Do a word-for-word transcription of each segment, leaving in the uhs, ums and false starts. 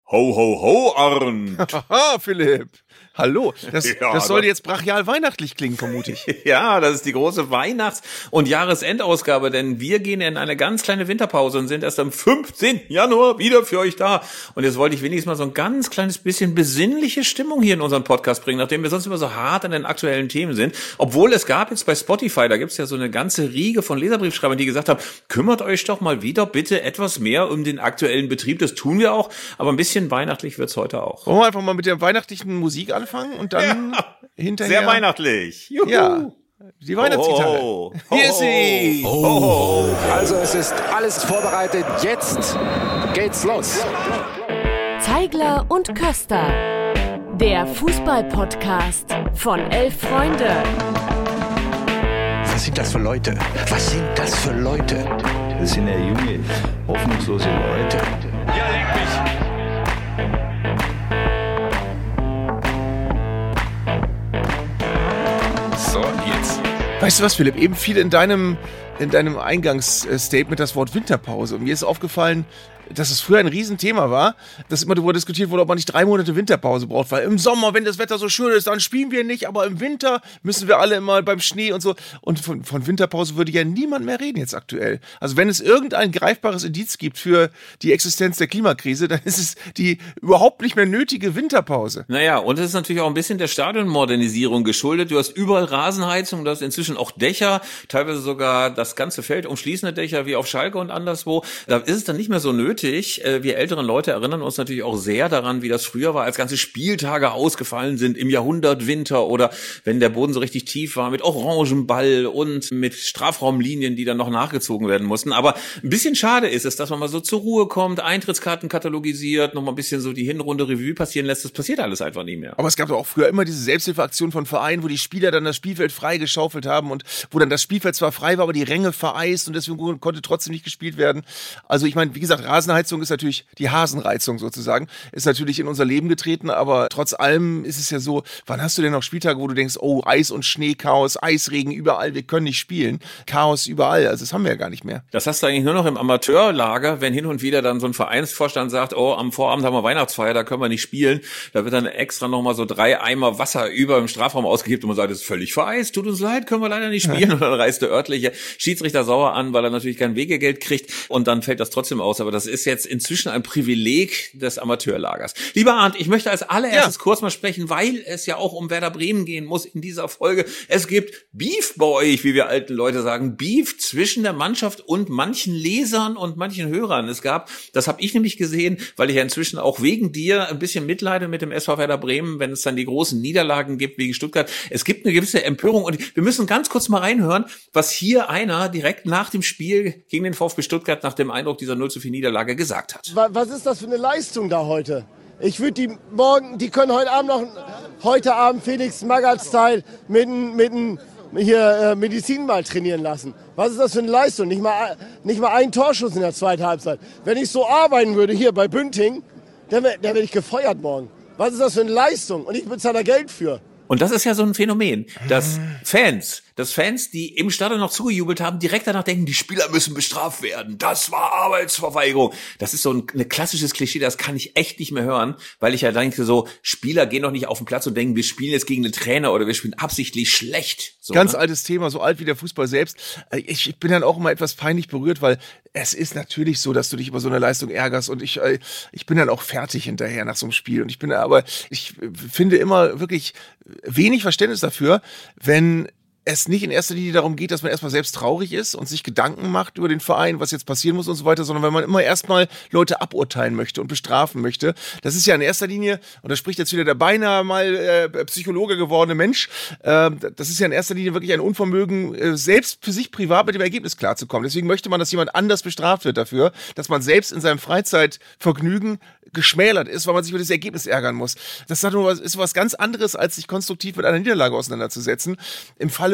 Ho, ho, ho, Arndt. Haha, Philipp. Hallo. Das, Ja, das sollte das- jetzt brachial weihnachtlich klingen, vermute ich. Ja, das ist die große Weihnachts- und Jahresendausgabe, denn wir gehen in eine ganz kleine Winterpause und sind erst am fünfzehnten Januar wieder für euch da. Und jetzt wollte ich wenigstens mal so ein ganz kleines bisschen besinnliche Stimmung hier in unseren Podcast bringen, nachdem wir sonst immer so hart an den aktuellen Themen sind. Obwohl es gab jetzt bei Spotify, da gibt's ja so eine ganze Riege von Leserbriefschreibern, die gesagt haben, kümmert euch doch mal wieder bitte etwas mehr um den aktuellen Betrieb. Das tun wir auch, aber ein bisschen weihnachtlich wird's heute auch. Wollen wir einfach mal mit der weihnachtlichen Musik anfangen und dann hinterher... Sehr weihnachtlich. Juhu. Ja, die Weihnachtsgitarre. Ho, ho, ho. Hier ist sie. Ho, ho, ho. Also es ist alles vorbereitet. Jetzt geht's los. Zeigler und Köster, der Fußball-Podcast von Elf Freunde. Was sind das für Leute? Was sind das für Leute? Das sind ja junge, hoffnungslose Leute. So, jetzt. Weißt du was, Philipp? Eben fiel in deinem, in deinem Eingangsstatement das Wort Winterpause. Und mir ist aufgefallen, dass es früher ein Riesenthema war, dass immer darüber diskutiert wurde, ob man nicht drei Monate Winterpause braucht. Weil im Sommer, wenn das Wetter so schön ist, dann spielen wir nicht. Aber im Winter müssen wir alle immer beim Schnee und so. Und von, von Winterpause würde ja niemand mehr reden jetzt aktuell. Also wenn es irgendein greifbares Indiz gibt für die Existenz der Klimakrise, dann ist es die überhaupt nicht mehr nötige Winterpause. Naja, und es ist natürlich auch ein bisschen der Stadionmodernisierung geschuldet. Du hast überall Rasenheizung, du hast inzwischen auch Dächer, teilweise sogar das ganze Feld umschließende Dächer wie auf Schalke und anderswo. Da ist es dann nicht mehr so nötig. Wir älteren Leute erinnern uns natürlich auch sehr daran, wie das früher war, als ganze Spieltage ausgefallen sind im Jahrhundertwinter oder wenn der Boden so richtig tief war mit Orangenball und mit Strafraumlinien, die dann noch nachgezogen werden mussten. Aber ein bisschen schade ist es, dass man mal so zur Ruhe kommt, Eintrittskarten katalogisiert, noch mal ein bisschen so die Hinrunde Revue passieren lässt. Das passiert alles einfach nicht mehr. Aber es gab doch auch früher immer diese Selbsthilfeaktion von Vereinen, wo die Spieler dann das Spielfeld freigeschaufelt haben und wo dann das Spielfeld zwar frei war, aber die Ränge vereist und deswegen konnte trotzdem nicht gespielt werden. Also ich meine, wie gesagt, Rasenheizung ist natürlich, die Hasenreizung sozusagen, ist natürlich in unser Leben getreten, aber trotz allem ist es ja so, wann hast du denn noch Spieltage, wo du denkst, oh, Eis und Schnee, Chaos, Eisregen überall, wir können nicht spielen, Chaos überall, also das haben wir ja gar nicht mehr. Das hast du eigentlich nur noch im Amateurlager, wenn hin und wieder dann so ein Vereinsvorstand sagt, oh, am Vorabend haben wir Weihnachtsfeier, da können wir nicht spielen. Da wird dann extra nochmal so drei Eimer Wasser über im Strafraum ausgegeben und man sagt, das ist völlig vereist, tut uns leid, können wir leider nicht spielen. Und dann reißt der örtliche Schiedsrichter sauer an, weil er natürlich kein Wegegeld kriegt und dann fällt das trotzdem aus. Aber das ist jetzt inzwischen ein Privileg des Amateurlagers. Lieber Arndt, ich möchte als allererstes ja. kurz mal sprechen, weil es ja auch um Werder Bremen gehen muss in dieser Folge. Es gibt Beef bei euch, wie wir alten Leute sagen, Beef zwischen der Mannschaft und manchen Lesern und manchen Hörern. Es gab, das habe ich nämlich gesehen, weil ich ja inzwischen auch wegen dir ein bisschen mitleide mit dem S V Werder Bremen, wenn es dann die großen Niederlagen gibt, wie Stuttgart. Es gibt eine gewisse Empörung und wir müssen ganz kurz mal reinhören, was hier einer direkt nach dem Spiel gegen den VfB Stuttgart nach dem Eindruck dieser null zu vier Niederlage gesagt hat. Was ist das für eine Leistung da heute? Ich würde die morgen, die können heute Abend noch, heute Abend Felix Magath-Style mit einem hier äh, Medizinball trainieren lassen. Was ist das für eine Leistung? Nicht mal, nicht mal ein Torschuss in der zweiten Halbzeit. Wenn ich so arbeiten würde hier bei Bünding, dann wäre wär ich gefeuert morgen. Was ist das für eine Leistung? Und ich bezahle da Geld für. Und das ist ja so ein Phänomen, dass Fans, dass Fans, die im Stadion noch zugejubelt haben, direkt danach denken, die Spieler müssen bestraft werden. Das war Arbeitsverweigerung. Das ist so ein, ein klassisches Klischee, das kann ich echt nicht mehr hören, weil ich ja denke so, Spieler gehen doch nicht auf den Platz und denken, wir spielen jetzt gegen den Trainer oder wir spielen absichtlich schlecht. So, Ganz ne? altes Thema, so alt wie der Fußball selbst. Ich, ich bin dann auch immer etwas peinlich berührt, weil es ist natürlich so, dass du dich über so eine Leistung ärgerst und ich, ich bin dann auch fertig hinterher nach so einem Spiel und ich bin aber, ich finde immer wirklich wenig Verständnis dafür, wenn es nicht in erster Linie darum geht, dass man erstmal selbst traurig ist und sich Gedanken macht über den Verein, was jetzt passieren muss und so weiter, sondern wenn man immer erstmal Leute aburteilen möchte und bestrafen möchte. Das ist ja in erster Linie, und da spricht jetzt wieder der beinahe mal äh, Psychologe gewordene Mensch, äh, das ist ja in erster Linie wirklich ein Unvermögen, äh, selbst für sich privat mit dem Ergebnis klarzukommen. Deswegen möchte man, dass jemand anders bestraft wird dafür, dass man selbst in seinem Freizeitvergnügen geschmälert ist, weil man sich über das Ergebnis ärgern muss. Das ist was ganz anderes, als sich konstruktiv mit einer Niederlage auseinanderzusetzen. Im Falle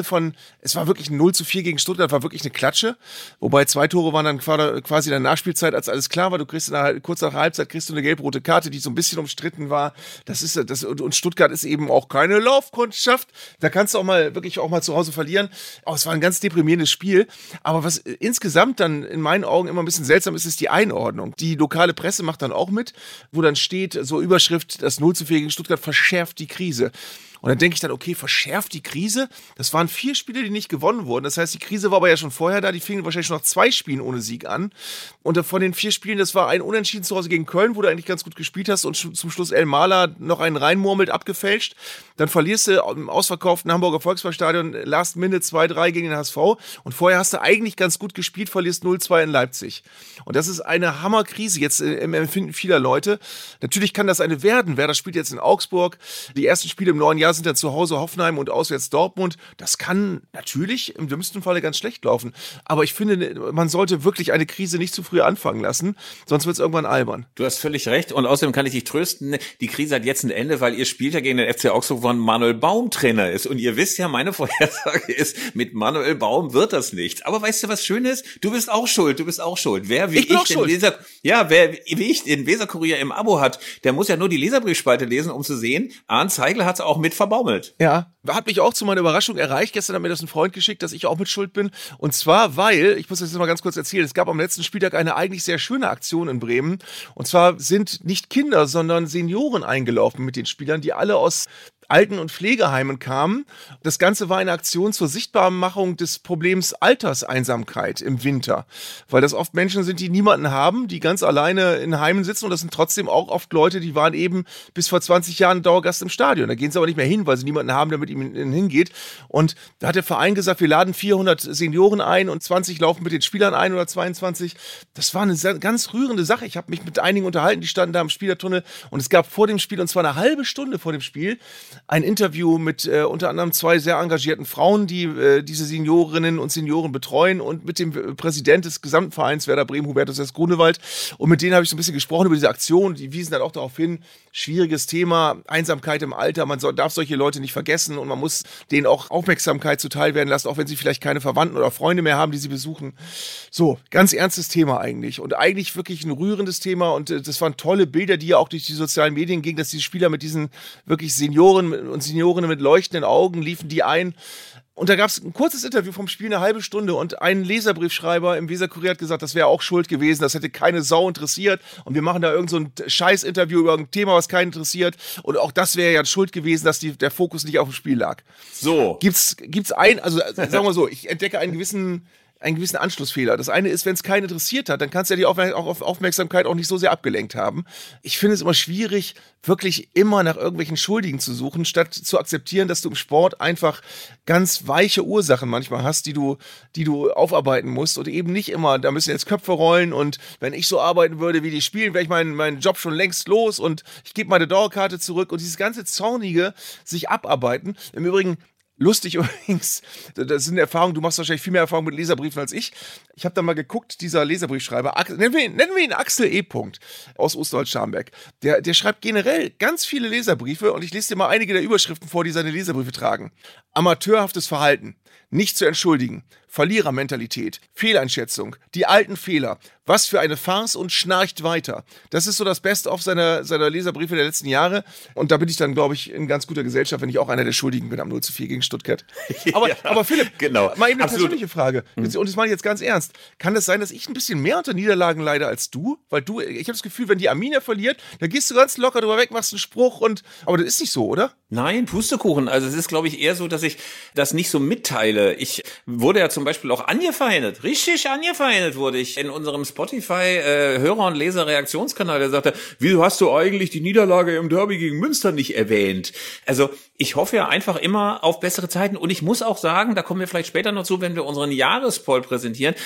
von, es war wirklich ein null zu vier gegen Stuttgart, war wirklich eine Klatsche. Wobei zwei Tore waren dann quasi in der Nachspielzeit, als alles klar war. Du kriegst in der, kurz nach der Halbzeit kriegst du eine gelb-rote Karte, die so ein bisschen umstritten war. Das ist, das, und Stuttgart ist eben auch keine Laufkundschaft. Da kannst du auch mal, wirklich auch mal zu Hause verlieren. Oh, es war ein ganz deprimierendes Spiel. Aber was insgesamt dann in meinen Augen immer ein bisschen seltsam ist, ist die Einordnung. Die lokale Presse macht dann auch mit, wo dann steht, so Überschrift, das null zu vier gegen Stuttgart verschärft die Krise. Und dann denke ich dann, okay, verschärft die Krise? Das waren vier Spiele, die nicht gewonnen wurden. Das heißt, die Krise war aber ja schon vorher da. Die fingen wahrscheinlich schon nach zwei Spielen ohne Sieg an. Und von den vier Spielen, das war ein Unentschieden zu Hause gegen Köln, wo du eigentlich ganz gut gespielt hast und zum Schluss El Maler noch einen reinmurmelt, abgefälscht. Dann verlierst du im ausverkauften Hamburger Volksparkstadion Last Minute zwei drei gegen den H S V. Und vorher hast du eigentlich ganz gut gespielt, verlierst null zwei in Leipzig. Und das ist eine Hammerkrise jetzt im Empfinden vieler Leute. Natürlich kann das eine werden. Werder spielt jetzt in Augsburg. Die ersten Spiele im neuen Jahr sind dann zu Hause Hoffenheim und auswärts Dortmund. Das kann natürlich im dümmsten Falle ganz schlecht laufen. Aber ich finde, man sollte wirklich eine Krise nicht zu früh anfangen lassen, sonst wird es irgendwann albern. Du hast völlig recht und außerdem kann ich dich trösten, die Krise hat jetzt ein Ende, weil ihr spielt ja gegen den F C Augsburg, wo Manuel Baum Trainer ist. Und ihr wisst ja, meine Vorhersage ist, mit Manuel Baum wird das nicht. Aber weißt du, was schön ist? Du bist auch schuld, du bist auch schuld. Wer wie ich, ich den Leser, ja, wer wie ich den Weserkurier im Abo hat, der muss ja nur die Leserbriefspalte lesen, um zu sehen, Arndt Zeigler hat es auch mit verbaumelt. Ja, hat mich auch zu meiner Überraschung erreicht. Gestern hat mir das ein Freund geschickt, dass ich auch mit schuld bin. Und zwar, weil, ich muss das jetzt mal ganz kurz erzählen, es gab am letzten Spieltag eine eigentlich sehr schöne Aktion in Bremen. Und zwar sind nicht Kinder, sondern Senioren eingelaufen mit den Spielern, die alle aus Alten- und Pflegeheimen kamen. Das Ganze war eine Aktion zur Sichtbarmachung des Problems Alterseinsamkeit im Winter. Weil das oft Menschen sind, die niemanden haben, die ganz alleine in Heimen sitzen. Und das sind trotzdem auch oft Leute, die waren eben bis vor zwanzig Jahren Dauergast im Stadion. Da gehen sie aber nicht mehr hin, weil sie niemanden haben, der mit ihnen hingeht. Und da hat der Verein gesagt, wir laden vierhundert Senioren ein und zwanzig laufen mit den Spielern ein oder zweiundzwanzig. Das war eine ganz rührende Sache. Ich habe mich mit einigen unterhalten, die standen da im Spielertunnel. Und es gab vor dem Spiel, und zwar eine halbe Stunde vor dem Spiel, ein Interview mit äh, unter anderem zwei sehr engagierten Frauen, die äh, diese Seniorinnen und Senioren betreuen und mit dem äh, Präsident des gesamten Vereins Werder Bremen, Hubertus S. Grunewald. Und mit denen habe ich so ein bisschen gesprochen über diese Aktion. Die wiesen dann auch darauf hin, schwieriges Thema, Einsamkeit im Alter. Man soll, darf solche Leute nicht vergessen und man muss denen auch Aufmerksamkeit zuteil werden lassen, auch wenn sie vielleicht keine Verwandten oder Freunde mehr haben, die sie besuchen. So, ganz ernstes Thema eigentlich. Und eigentlich wirklich ein rührendes Thema. Und äh, das waren tolle Bilder, die ja auch durch die sozialen Medien gingen, dass die Spieler mit diesen wirklich Senioren und Seniorinnen mit leuchtenden Augen liefen die ein. Und da gab es ein kurzes Interview vom Spiel, eine halbe Stunde. Und ein Leserbriefschreiber im Weserkurier hat gesagt, das wäre auch schuld gewesen, das hätte keine Sau interessiert. Und wir machen da irgend so ein Scheiß-Interview über ein Thema, was keinen interessiert. Und auch das wäre ja schuld gewesen, dass die, der Fokus nicht auf dem Spiel lag. So. Gibt's, gibt's ein, also sagen wir so, ich entdecke einen gewissen... einen gewissen Anschlussfehler. Das eine ist, wenn es keinen interessiert hat, dann kannst du ja die Aufmerksamkeit auch nicht so sehr abgelenkt haben. Ich finde es immer schwierig, wirklich immer nach irgendwelchen Schuldigen zu suchen, statt zu akzeptieren, dass du im Sport einfach ganz weiche Ursachen manchmal hast, die du, die du aufarbeiten musst und eben nicht immer, da müssen jetzt Köpfe rollen und wenn ich so arbeiten würde, wie die spielen, wäre ich meinen, meinen Job schon längst los und ich gebe meine Dauerkarte zurück und dieses ganze Zornige sich abarbeiten. Im Übrigen lustig übrigens, das sind Erfahrungen, du machst wahrscheinlich viel mehr Erfahrung mit Leserbriefen als ich. Ich habe da mal geguckt, dieser Leserbriefschreiber, nennen wir ihn, nennen wir ihn Axel E. aus Osterholz-Scharmbeck, der, der schreibt generell ganz viele Leserbriefe und ich lese dir mal einige der Überschriften vor, die seine Leserbriefe tragen. Amateurhaftes Verhalten, nicht zu entschuldigen, Verlierermentalität, Fehleinschätzung, die alten Fehler, was für eine Farce und schnarcht weiter. Das ist so das Best-of seiner, seiner Leserbriefe der letzten Jahre und da bin ich dann, glaube ich, in ganz guter Gesellschaft, wenn ich auch einer der Schuldigen bin am null zu vier gegen Stuttgart. Aber, ja, aber Philipp, genau. mal eben eine Absolut. persönliche Frage und das meine ich jetzt ganz ernst. Kann das sein, dass ich ein bisschen mehr unter Niederlagen leide als du? Weil du, ich habe das Gefühl, wenn die Arminia verliert, dann gehst du ganz locker drüber weg, machst einen Spruch und, aber das ist nicht so, oder? Nein, Pustekuchen. Also es ist, glaube ich, eher so, dass ich das nicht so mitteile. Ich wurde ja zum Beispiel auch angefeindet. Richtig angefeindet wurde ich in unserem Spotify äh, Hörer- und Leser-Reaktionskanal. Der sagte, wieso hast du eigentlich die Niederlage im Derby gegen Münster nicht erwähnt? Also ich hoffe ja einfach immer auf bessere Zeiten. Und ich muss auch sagen, da kommen wir vielleicht später noch zu, wenn wir unseren Jahrespoll präsentieren,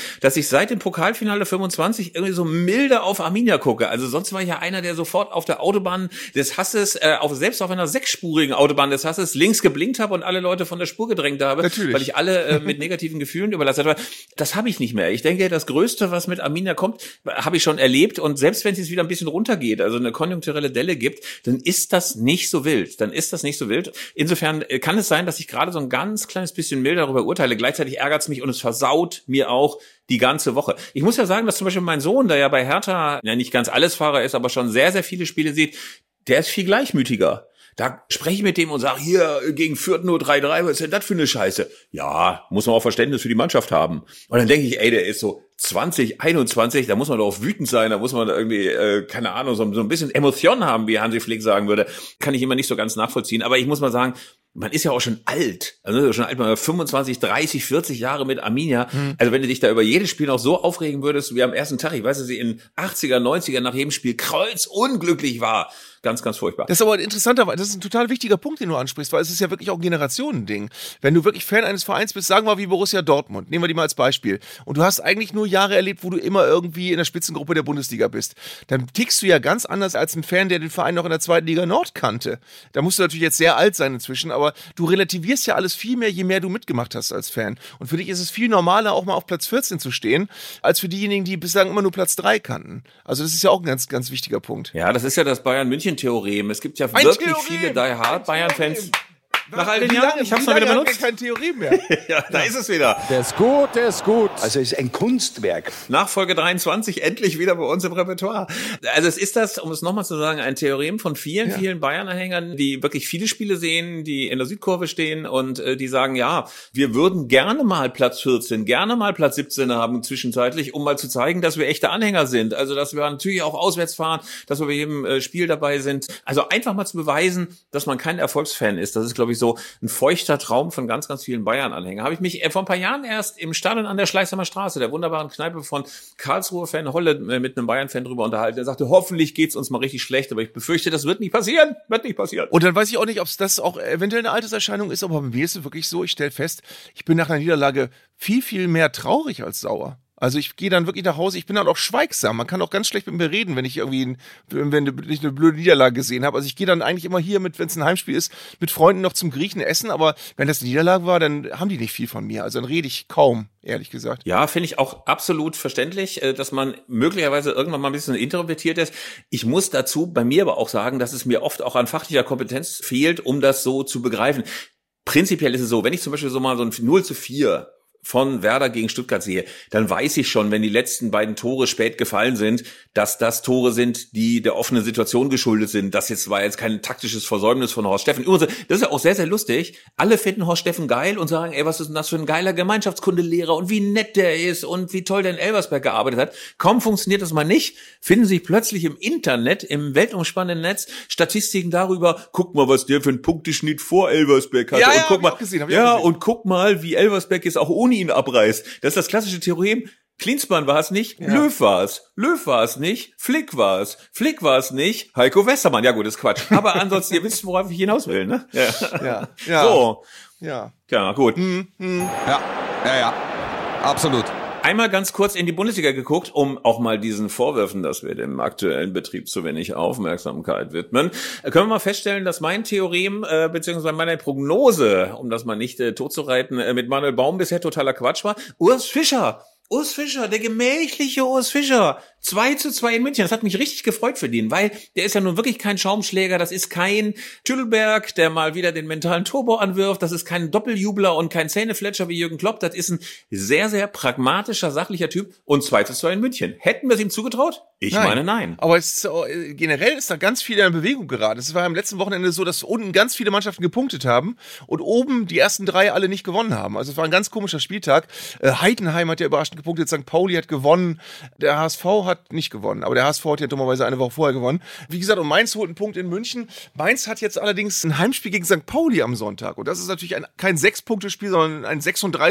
dass ich seit dem Pokalfinale fünfundzwanzig irgendwie so milde auf Arminia gucke. Also sonst war ich ja einer, der sofort auf der Autobahn des Hasses, äh, auf, selbst auf einer sechsspurigen Autobahn des Hasses links geblinkt habe und alle Leute von der Spur gedrängt habe, Natürlich. weil ich alle äh, mit negativen Gefühlen überlastet habe. Das habe ich nicht mehr. Ich denke, das Größte, was mit Arminia kommt, habe ich schon erlebt. Und selbst wenn es jetzt wieder ein bisschen runtergeht, also eine konjunkturelle Delle gibt, dann ist das nicht so wild. Dann ist das nicht so wild. Insofern kann es sein, dass ich gerade so ein ganz kleines bisschen milder darüber urteile. Gleichzeitig ärgert es mich und es versaut mir auch die ganze Woche. Ich muss ja sagen, dass zum Beispiel mein Sohn, der ja bei Hertha ja nicht ganz Allesfahrer ist, aber schon sehr, sehr viele Spiele sieht, der ist viel gleichmütiger. Da spreche ich mit dem und sage, hier, gegen Fürth nur drei drei, was ist denn das für eine Scheiße? Ja, muss man auch Verständnis für die Mannschaft haben. Und dann denke ich, ey, der ist so zwanzig einundzwanzig, da muss man doch wütend sein, da muss man irgendwie, äh, keine Ahnung, so, so ein bisschen Emotion haben, wie Hansi Flick sagen würde. Kann ich immer nicht so ganz nachvollziehen. Aber ich muss mal sagen, man ist ja auch schon alt. Also schon alt, man fünfundzwanzig, dreißig, vierzig Jahre mit Arminia. Mhm. Also wenn du dich da über jedes Spiel noch so aufregen würdest, wie am ersten Tag, ich weiß, dass sie in achtziger, neunziger nach jedem Spiel kreuzunglücklich war. Ganz, ganz furchtbar. Das ist aber ein interessanter, das ist ein total wichtiger Punkt, den du ansprichst, weil es ist ja wirklich auch ein Generationending. Wenn du wirklich Fan eines Vereins bist, sagen wir mal wie Borussia Dortmund, nehmen wir die mal als Beispiel, und du hast eigentlich nur Jahre erlebt, wo du immer irgendwie in der Spitzengruppe der Bundesliga bist, dann tickst du ja ganz anders als ein Fan, der den Verein noch in der zweiten Liga Nord kannte. Da musst du natürlich jetzt sehr alt sein inzwischen, aber du relativierst ja alles viel mehr, je mehr du mitgemacht hast als Fan. Und für dich ist es viel normaler, auch mal auf Platz vierzehn zu stehen, als für diejenigen, die bislang immer nur Platz drei kannten. Also das ist ja auch ein ganz, ganz wichtiger Punkt. Ja, das ist ja das Bayern-München-Theorem. Es gibt ja ein wirklich Theorem, viele Die Hard Bayern-Fans. Nach all den Wie Jahren, lange? ich hab's Wie mal wieder lange benutzt. kein Theorem mehr. Ja, da ist es wieder. Der ist gut, der ist gut. Also es ist ein Kunstwerk. Nach Folge dreiundzwanzig endlich wieder bei uns im Repertoire. Also es ist das, um es nochmal zu sagen, ein Theorem von vielen, ja. vielen Bayern-Anhängern, die wirklich viele Spiele sehen, die in der Südkurve stehen und äh, die sagen, ja, wir würden gerne mal Platz vierzehn, gerne mal Platz siebzehn haben zwischenzeitlich, um mal zu zeigen, dass wir echte Anhänger sind. Also dass wir natürlich auch auswärts fahren, dass wir bei jedem äh, Spiel dabei sind. Also einfach mal zu beweisen, dass man kein Erfolgsfan ist. Das ist, glaube ich, so ein feuchter Traum von ganz, ganz vielen Bayern-Anhängern. Habe ich mich vor ein paar Jahren erst im Stadion an der Schleißheimer Straße, der wunderbaren Kneipe von Karlsruhe-Fan Holle, mit einem Bayern-Fan drüber unterhalten. Der sagte, hoffentlich geht's uns mal richtig schlecht, aber ich befürchte, das wird nicht passieren. Wird nicht passieren. Und dann weiß ich auch nicht, ob es das auch eventuell eine Alterserscheinung ist, aber bei mir ist es wirklich so, ich stelle fest, ich bin nach einer Niederlage viel, viel mehr traurig als sauer. Also ich gehe dann wirklich nach Hause, ich bin dann auch schweigsam. Man kann auch ganz schlecht mit mir reden, wenn ich irgendwie ein, wenn ich eine blöde Niederlage gesehen habe. Also ich gehe dann eigentlich immer hier, mit, wenn es ein Heimspiel ist, mit Freunden noch zum Griechen essen. Aber wenn das eine Niederlage war, dann haben die nicht viel von mir. Also dann rede ich kaum, ehrlich gesagt. Ja, finde ich auch absolut verständlich, dass man möglicherweise irgendwann mal ein bisschen introvertiert ist. Ich muss dazu bei mir aber auch sagen, dass es mir oft auch an fachlicher Kompetenz fehlt, um das so zu begreifen. Prinzipiell ist es so, wenn ich zum Beispiel so mal so ein null zu vier von Werder gegen Stuttgart sehe, dann weiß ich schon, wenn die letzten beiden Tore spät gefallen sind, dass das Tore sind, die der offenen Situation geschuldet sind. Das jetzt war jetzt kein taktisches Versäumnis von Horst Steffen. Übrigens, das ist ja auch sehr, sehr lustig. Alle finden Horst Steffen geil und sagen, ey, was ist denn das für ein geiler Gemeinschaftskundelehrer und wie nett der ist und wie toll der in Elversberg gearbeitet hat. Kaum funktioniert das mal nicht, finden sich plötzlich im Internet, im weltumspannenden Netz, Statistiken darüber, guck mal, was der für einen Punkteschnitt vor Elversberg hatte. Ja, und ja, guck hab mal, ich auch gesehen, hab ich ja, auch gesehen. und guck mal, wie Elversberg jetzt auch ohne ihn abreißt. Das ist das klassische Theorem. Klinsmann war es nicht, ja. Löw war es. Löw war es nicht, Flick war es. Flick war es nicht, Heiko Westermann. Ja gut, ist Quatsch. Aber ansonsten, ihr wisst, worauf ich hinaus will, ne? Ja. Ja. ja. So. Ja. Ja, gut. Hm, hm. Ja, ja, ja. Absolut. Einmal ganz kurz in die Bundesliga geguckt, um auch mal diesen Vorwürfen, dass wir dem aktuellen Betrieb zu wenig Aufmerksamkeit widmen. Können wir mal feststellen, dass mein Theorem äh, beziehungsweise meine Prognose, um das mal nicht äh, totzureiten, äh, mit Manuel Baum bisher totaler Quatsch war. Urs Fischer, Urs Fischer, der gemächliche Urs Fischer. zwei zu zwei in München. Das hat mich richtig gefreut für den, weil der ist ja nun wirklich kein Schaumschläger. Das ist kein Tüdelberg, der mal wieder den mentalen Turbo anwirft. Das ist kein Doppeljubler und kein Zähnefletscher wie Jürgen Klopp. Das ist ein sehr, sehr pragmatischer, sachlicher Typ. Und zwei zu zwei in München. Hätten wir es ihm zugetraut? Ich nein. meine, nein. Aber es ist, äh, generell ist da ganz viel in Bewegung geraten. Es war am letzten Wochenende so, dass unten ganz viele Mannschaften gepunktet haben und oben die ersten drei alle nicht gewonnen haben. Also es war ein ganz komischer Spieltag. Äh, Heidenheim hat ja überraschend gepunktet. Sankt Pauli hat gewonnen. Der H S V hat nicht gewonnen. Aber der H S V hat ja dummerweise eine Woche vorher gewonnen. Wie gesagt, und Mainz holt einen Punkt in München. Mainz hat jetzt allerdings ein Heimspiel gegen Sankt Pauli am Sonntag. Und das ist natürlich ein, kein Sechs-Punkte-Spiel, sondern ein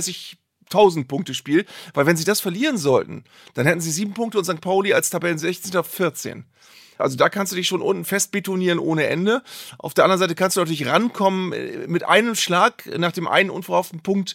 sechsunddreißigtausend-Punkte-Spiel. Weil wenn sie das verlieren sollten, dann hätten sie sieben Punkte und Sankt Pauli als Tabellensechzehnter vierzehn. Also da kannst du dich schon unten fest betonieren ohne Ende. Auf der anderen Seite kannst du natürlich rankommen mit einem Schlag nach dem einen unverhofften Punkt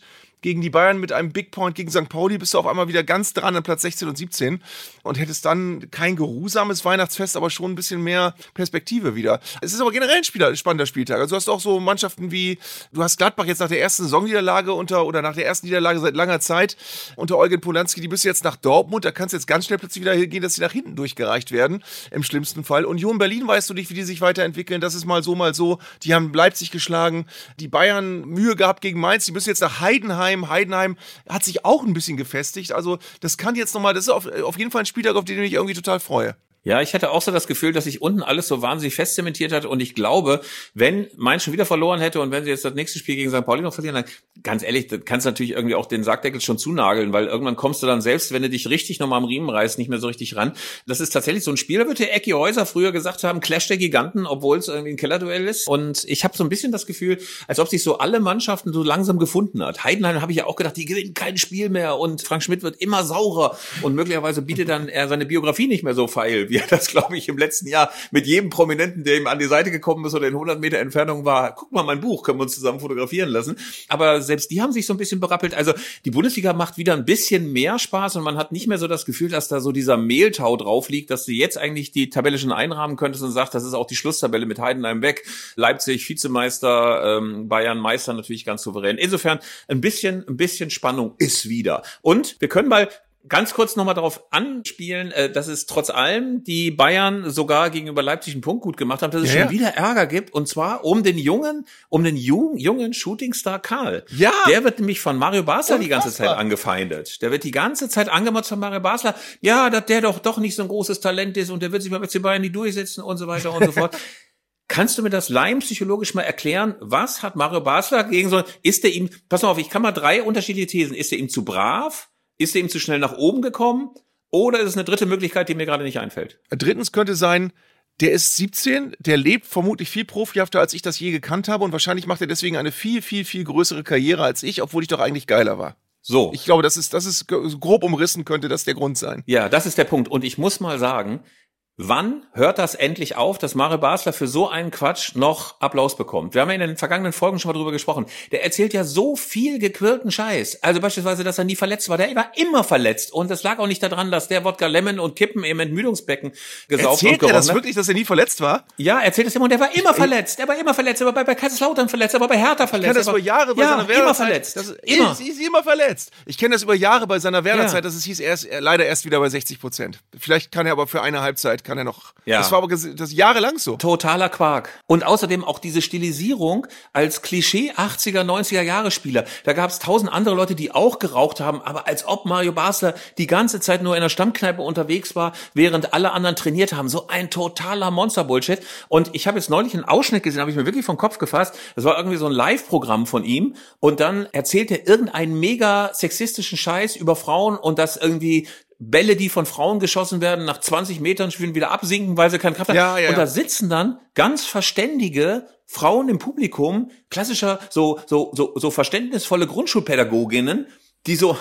gegen die Bayern mit einem Big Point gegen Sankt Pauli bist du auf einmal wieder ganz dran an Platz sechzehn und siebzehn und hättest dann kein geruhsames Weihnachtsfest, aber schon ein bisschen mehr Perspektive wieder. Es ist aber generell ein Spieler, spannender Spieltag. Also du hast auch so Mannschaften wie, du hast Gladbach jetzt nach der ersten Saisonniederlage unter, oder nach der ersten Niederlage seit langer Zeit unter Eugen Polanski, die bist jetzt nach Dortmund, da kannst du jetzt ganz schnell plötzlich wieder gehen, dass sie nach hinten durchgereicht werden, im schlimmsten Fall. Union Berlin, weißt du nicht, wie die sich weiterentwickeln, das ist mal so, mal so. Die haben Leipzig geschlagen, die Bayern Mühe gehabt gegen Mainz, die müssen jetzt nach Heidenheim. Heidenheim hat sich auch ein bisschen gefestigt, also das kann jetzt nochmal, das ist auf, auf jeden Fall ein Spieltag, auf den ich mich irgendwie total freue. Ja, ich hatte auch so das Gefühl, dass sich unten alles so wahnsinnig fest zementiert hat und ich glaube, wenn Mainz schon wieder verloren hätte und wenn sie jetzt das nächste Spiel gegen Sankt Pauli noch verlieren, dann ganz ehrlich, das kannst du natürlich irgendwie auch den Sargdeckel schon zunageln, weil irgendwann kommst du dann selbst, wenn du dich richtig nochmal am Riemen reißt, nicht mehr so richtig ran. Das ist tatsächlich so ein Spiel, da wird der Ecki Häuser früher gesagt haben, Clash der Giganten, obwohl es irgendwie ein Kellerduell ist und ich habe so ein bisschen das Gefühl, als ob sich so alle Mannschaften so langsam gefunden hat. Heidenheim habe ich ja auch gedacht, die gewinnen kein Spiel mehr und Frank Schmidt wird immer saurer und möglicherweise bietet dann er seine Biografie nicht mehr so feil, wie er das, glaube ich, im letzten Jahr mit jedem Prominenten, der ihm an die Seite gekommen ist oder in hundert Meter Entfernung war, guck mal mein Buch, können wir uns zusammen fotografieren lassen. Aber selbst die haben sich so ein bisschen berappelt. Also die Bundesliga macht wieder ein bisschen mehr Spaß und man hat nicht mehr so das Gefühl, dass da so dieser Mehltau drauf liegt, dass du jetzt eigentlich die Tabelle schon einrahmen könntest und sagst, das ist auch die Schlusstabelle mit Heidenheim weg. Leipzig Vizemeister, ähm, Bayern Meister natürlich ganz souverän. Insofern ein bisschen, ein bisschen Spannung ist wieder. Und wir können mal ganz kurz nochmal darauf anspielen, äh, dass es trotz allem die Bayern sogar gegenüber Leipzig einen Punkt gut gemacht haben, dass es ja, schon ja. wieder Ärger gibt und zwar um den jungen, um den jungen, jungen Shootingstar Karl. Ja. Der wird nämlich von Mario Basler die ganze Zeit angefeindet. Der wird die ganze Zeit angemotzt von Mario Basler. Ja, dass der doch doch nicht so ein großes Talent ist und der wird sich beim F C Bayern nie durchsetzen und so weiter und so fort. Kannst du mir das laienpsychologisch mal erklären? Was hat Mario Basler gegen so, ist der ihm, pass mal auf, ich kann mal drei unterschiedliche Thesen. Ist er ihm zu brav? Ist er ihm zu schnell nach oben gekommen? Oder ist es eine dritte Möglichkeit, die mir gerade nicht einfällt? Drittens könnte sein, der ist siebzehn, der lebt vermutlich viel profihafter, als ich das je gekannt habe und wahrscheinlich macht er deswegen eine viel, viel, viel größere Karriere als ich, obwohl ich doch eigentlich geiler war. So. Ich glaube, das ist, das ist grob umrissen, könnte das der Grund sein. Ja, das ist der Punkt. Und ich muss mal sagen, wann hört das endlich auf, dass Mario Basler für so einen Quatsch noch Applaus bekommt? Wir haben ja in den vergangenen Folgen schon mal drüber gesprochen. Der erzählt ja so viel gequirlten Scheiß. Also beispielsweise, dass er nie verletzt war. Der war immer verletzt. Und das lag auch nicht daran, dass der Wodka Lemon und Kippen im Entmüdungsbecken gesaugt erzählt und gerochen er das hat. wirklich, dass er nie verletzt war? Ja, er erzählt es immer. Und der war immer verletzt. Er war immer verletzt. Er war bei, bei Kaiserslautern verletzt. Er war bei Hertha verletzt. Ich kenne das über Jahre bei ja, seiner Werderzeit. immer verletzt. Das, immer. Sie ist immer verletzt. Ich kenne das über Jahre bei seiner Werderzeit, ja. dass es hieß, er ist leider erst wieder bei sechzig Prozent. Vielleicht kann er aber für eine Halbzeit, kann er noch... Ja. Das war aber das ist jahrelang so. Totaler Quark. Und außerdem auch diese Stilisierung als Klischee achtziger, neunziger Jahre Spieler. Da gab es tausend andere Leute, die auch geraucht haben, aber als ob Mario Basler die ganze Zeit nur in der Stammkneipe unterwegs war, während alle anderen trainiert haben. So ein totaler Monster-Bullshit. Und ich habe jetzt neulich einen Ausschnitt gesehen, habe ich mir wirklich vom Kopf gefasst. Das war irgendwie so ein Live-Programm von ihm. Und dann erzählt er irgendeinen mega sexistischen Scheiß über Frauen und dass irgendwie Bälle, die von Frauen geschossen werden, nach zwanzig Metern schon wieder absinken, weil sie keine Kraft haben. Ja, ja. Und da sitzen dann ganz verständige Frauen im Publikum, klassischer, so, so, so, so verständnisvolle Grundschulpädagoginnen, die so,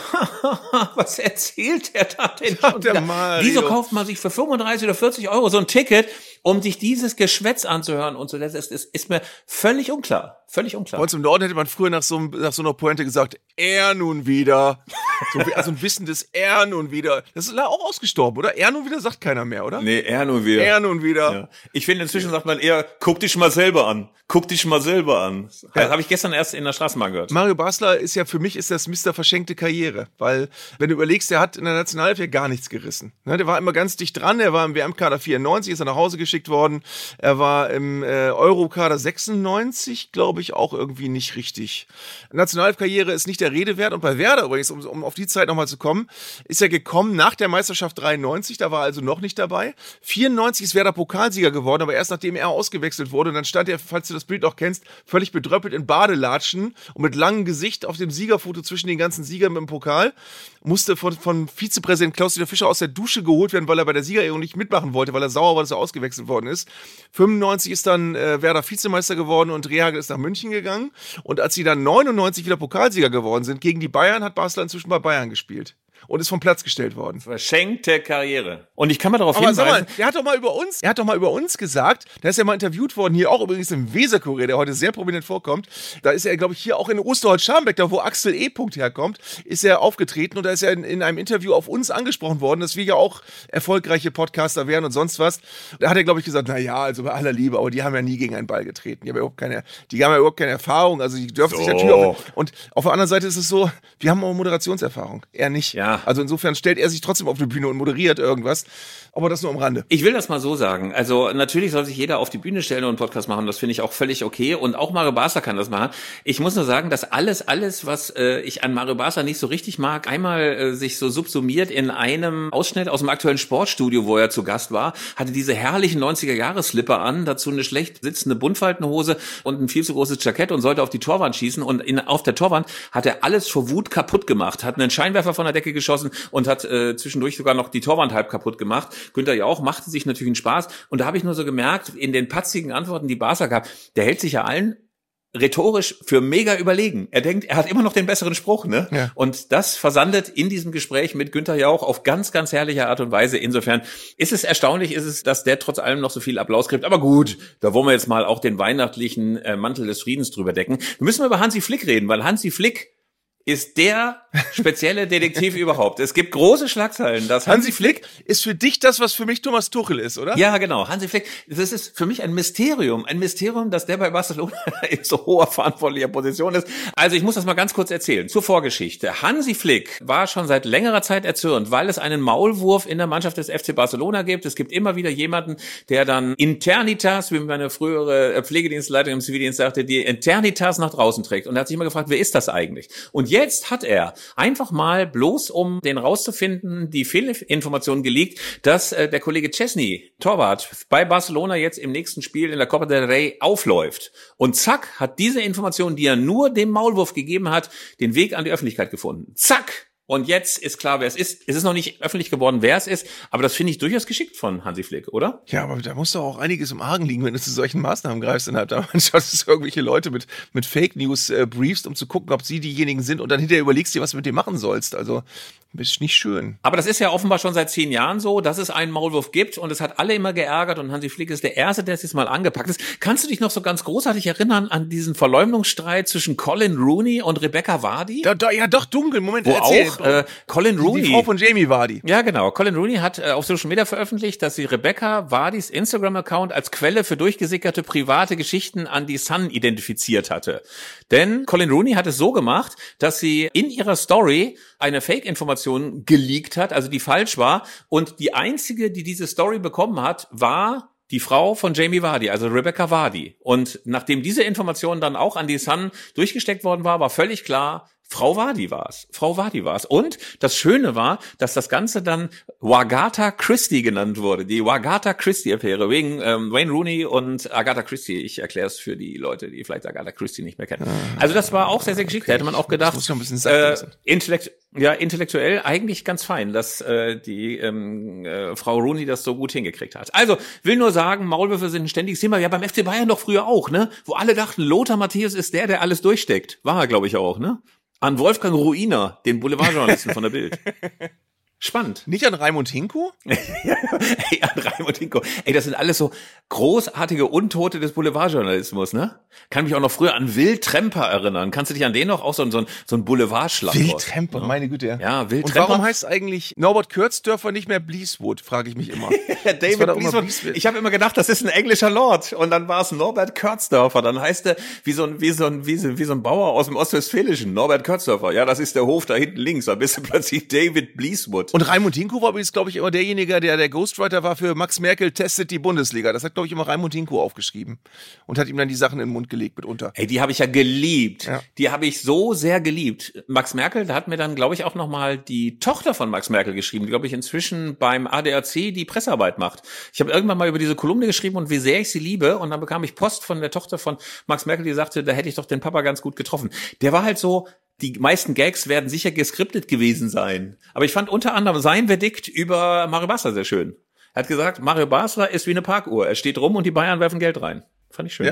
was erzählt der da denn schon der wieder? Mario. Wieso kauft man sich für fünfunddreißig oder vierzig Euro so ein Ticket, um sich dieses Geschwätz anzuhören und so? Das ist, das ist mir völlig unklar. Völlig unklar. Bei uns im Norden hätte man früher nach so, nach so einer Pointe gesagt, er nun wieder. So, also ein wissendes er nun wieder. Das ist auch ausgestorben, oder? Er nun wieder sagt keiner mehr, oder? Nee, er nun wieder. Er nun wieder. Ja. Ich finde, inzwischen sagt man eher, guck dich mal selber an. Guck dich mal selber an. Das habe ich gestern erst in der Straßenbahn gehört. Mario Basler ist ja, für mich ist das Mister verschenkte Karriere. Weil, wenn du überlegst, der hat in der Nationalelf ja gar nichts gerissen. Ne, der war immer ganz dicht dran. Er war im W M-Kader vierundneunzig, ist er nach Hause geschickt worden. Er war im äh, Euro-Kader sechsundneunzig, glaube ich, auch irgendwie nicht richtig. Nationalelf-Karriere ist nicht der Rede wert. Und bei Werder übrigens, um, um auf die Zeit nochmal zu kommen, ist er gekommen nach der Meisterschaft dreiundneunzig. Da war er also noch nicht dabei. vierundneunzig ist Werder Pokalsieger geworden, aber erst nachdem er ausgewechselt wurde. Und dann stand er, falls du das Bild noch kennst, völlig bedröppelt in Badelatschen und mit langem Gesicht auf dem Siegerfoto zwischen den ganzen Siegern mit dem Pokal. Musste von, von Vizepräsident Klaus-Dieter Fischer aus der Dusche geholt werden, weil er bei der Siegerehrung nicht mitmachen wollte, weil er sauer war, dass er ausgewechselt worden ist. fünfundneunzig ist dann äh, Werder Vizemeister geworden und Rehagel ist nach München gegangen. Und als sie dann neunundneunzig wieder Pokalsieger geworden sind, gegen die Bayern, hat Basler inzwischen bei Bayern gespielt. und ist vom Platz gestellt worden. Verschenkte Karriere. Und ich kann mal darauf Aber hinweisen. sag mal, der hat doch mal über uns, er hat doch mal über uns gesagt, der ist ja mal interviewt worden, hier auch übrigens im Weser-Kurier, der heute sehr prominent vorkommt. Da ist er, glaube ich, hier auch in Osterholz-Scharmbeck, da wo Axel E. herkommt, ist er aufgetreten und da ist er in, in einem Interview auf uns angesprochen worden, dass wir ja auch erfolgreiche Podcaster wären und sonst was. Da hat er, glaube ich, gesagt, na ja, also bei aller Liebe, aber die haben ja nie gegen einen Ball getreten. Die haben ja überhaupt keine, die haben ja überhaupt keine Erfahrung, also die dürfen So. sich natürlich auch, und auf der anderen Seite ist es so, wir haben auch Moderationserfahrung, er nicht. Ja. Also insofern stellt er sich trotzdem auf die Bühne und moderiert irgendwas, aber das nur am Rande. Ich will das mal so sagen. Also natürlich soll sich jeder auf die Bühne stellen und einen Podcast machen. Das finde ich auch völlig okay. Und auch Mario Basler kann das machen. Ich muss nur sagen, dass alles, alles, was äh, ich an Mario Basler nicht so richtig mag, einmal äh, sich so subsumiert in einem Ausschnitt aus dem aktuellen Sportstudio, wo er zu Gast war, hatte diese herrlichen neunziger-Jahre-Slipper an, dazu eine schlecht sitzende Buntfaltenhose und ein viel zu großes Jackett und sollte auf die Torwand schießen. Und in, auf der Torwand hat er alles vor Wut kaputt gemacht, hat einen Scheinwerfer von der Decke geschossen und hat äh, zwischendurch sogar noch die Torwand halb kaputt gemacht. Günther Jauch machte sich natürlich einen Spaß. Und da habe ich nur so gemerkt, in den patzigen Antworten, die Basler gab, der hält sich ja allen rhetorisch für mega überlegen. Er denkt, er hat immer noch den besseren Spruch, ne? Ja. Und das versandet in diesem Gespräch mit Günther Jauch auf ganz, ganz herrliche Art und Weise. Insofern ist es erstaunlich, ist es, dass der trotz allem noch so viel Applaus kriegt. Aber gut, da wollen wir jetzt mal auch den weihnachtlichen äh, Mantel des Friedens drüber decken. Wir müssen über Hansi Flick reden, weil Hansi Flick ist der spezielle Detektiv überhaupt. Es gibt große Schlagzeilen, dass Hansi, Hansi Flick ist für dich das, was für mich Thomas Tuchel ist, oder? Ja, genau. Hansi Flick, das ist für mich ein Mysterium. Ein Mysterium, dass der bei Barcelona in so hoher verantwortlicher Position ist. Also ich muss das mal ganz kurz erzählen. Zur Vorgeschichte. Hansi Flick war schon seit längerer Zeit erzürnt, weil es einen Maulwurf in der Mannschaft des F C Barcelona gibt. Es gibt immer wieder jemanden, der dann Internitas, wie meine frühere Pflegedienstleitung im Zivildienst sagte, die Internitas nach draußen trägt. Und er hat sich immer gefragt, wer ist das eigentlich? Und jetzt hat er einfach mal, bloß um den rauszufinden, die Fehlinformation geleakt, dass äh, der Kollege Chesney, Torwart, bei Barcelona jetzt im nächsten Spiel in der Copa del Rey aufläuft. Und zack, hat diese Information, die er nur dem Maulwurf gegeben hat, den Weg an die Öffentlichkeit gefunden. Zack! Und jetzt ist klar, wer es ist. Es ist noch nicht öffentlich geworden, wer es ist, aber das finde ich durchaus geschickt von Hansi Flick, oder? Ja, aber da muss doch auch einiges im Argen liegen, wenn du zu solchen Maßnahmen greifst innerhalb der Mannschaft, dass du irgendwelche Leute mit, mit Fake News äh, briefst, um zu gucken, ob sie diejenigen sind und dann hinterher überlegst dir, was du mit dem machen sollst. Also, ist nicht schön. Aber das ist ja offenbar schon seit zehn Jahren so, dass es einen Maulwurf gibt und es hat alle immer geärgert und Hansi Flick ist der Erste, der es jetzt mal angepackt ist. Kannst du dich noch so ganz großartig erinnern an diesen Verleumdungsstreit zwischen Colin Rooney und Rebecca Vardy? Da, da, ja, doch, dunkel. Moment, Wo erzähl. auch äh, Colin Rooney, die Frau von Jamie Vardy. Ja, genau. Colin Rooney hat äh, auf Social Media veröffentlicht, dass sie Rebecca Vardys Instagram-Account als Quelle für durchgesickerte private Geschichten an die Sun identifiziert hatte. Denn Colin Rooney hat es so gemacht, dass sie in ihrer Story eine Fake-Information geleakt hat, also die falsch war. Und die einzige, die diese Story bekommen hat, war die Frau von Jamie Vardy, also Rebecca Vardy. Und nachdem diese Information dann auch an die Sun durchgesteckt worden war, war völlig klar, Frau Vardy war's. Frau Vardy war's. Und das Schöne war, dass das Ganze dann Agatha Christie genannt wurde. Die Agatha Christie-Affäre wegen ähm, Wayne Rooney und Agatha Christie. Ich erkläre es für die Leute, die vielleicht Agatha Christie nicht mehr kennen. Also das war auch sehr, sehr geschickt. Da hätte man auch gedacht, muss schon ein bisschen sacken äh, intellekt, ja, intellektuell eigentlich ganz fein, dass äh, die ähm, äh, Frau Rooney das so gut hingekriegt hat. Also, will nur sagen, Maulwürfe sind ein ständiges Thema. Ja, beim F C Bayern doch früher auch, ne? Wo alle dachten, Lothar Matthäus ist der, der alles durchsteckt. War er, glaube ich, auch, ne? An Wolfgang Ruiner, den Boulevardjournalisten von der Bild. Spannend. Nicht an Raimund Hinko? Ey, an Raimund Hinko. Ey, das sind alles so großartige Untote des Boulevardjournalismus, ne? Kann mich auch noch früher an Will Tremper erinnern. Kannst du dich an den noch? Auch so ein, so ein, so ein Boulevardschlagwort. Will Tremper, ja. Meine Güte. Ja, ja Will Und Tremper. Warum heißt eigentlich Norbert Kürzdörfer nicht mehr Bleaswood, frage ich mich immer. David Bleaswood. Ich habe immer gedacht, das ist ein englischer Lord. Und dann war es Norbert Kürzdörfer. Dann heißt er wie so ein, wie so ein, wie so, wie so ein Bauer aus dem Ostwestfälischen. Norbert Kürzdörfer. Ja, das ist der Hof da hinten links. Da bist du plötzlich David Bleaswood. Und Raimund Hinko war übrigens, glaube ich, immer derjenige, der der Ghostwriter war für Max Merkel testet die Bundesliga. Das hat, glaube ich, immer Raimund Hinko aufgeschrieben. Und hat ihm dann die Sachen in den Mund gelegt mitunter. Ey, die habe ich ja geliebt. Ja. Die habe ich so sehr geliebt. Max Merkel, da hat mir dann, glaube ich, auch nochmal die Tochter von Max Merkel geschrieben, die, glaube ich, inzwischen beim A D A C die Pressearbeit macht. Ich habe irgendwann mal über diese Kolumne geschrieben und wie sehr ich sie liebe. Und dann bekam ich Post von der Tochter von Max Merkel, die sagte, da hätte ich doch den Papa ganz gut getroffen. Der war halt so, die meisten Gags werden sicher geskriptet gewesen sein. Aber ich fand unter anderem sein Verdikt über Mario Basler sehr schön. Er hat gesagt, Mario Basler ist wie eine Parkuhr. Er steht rum und die Bayern werfen Geld rein. Fand ich schön. Ja.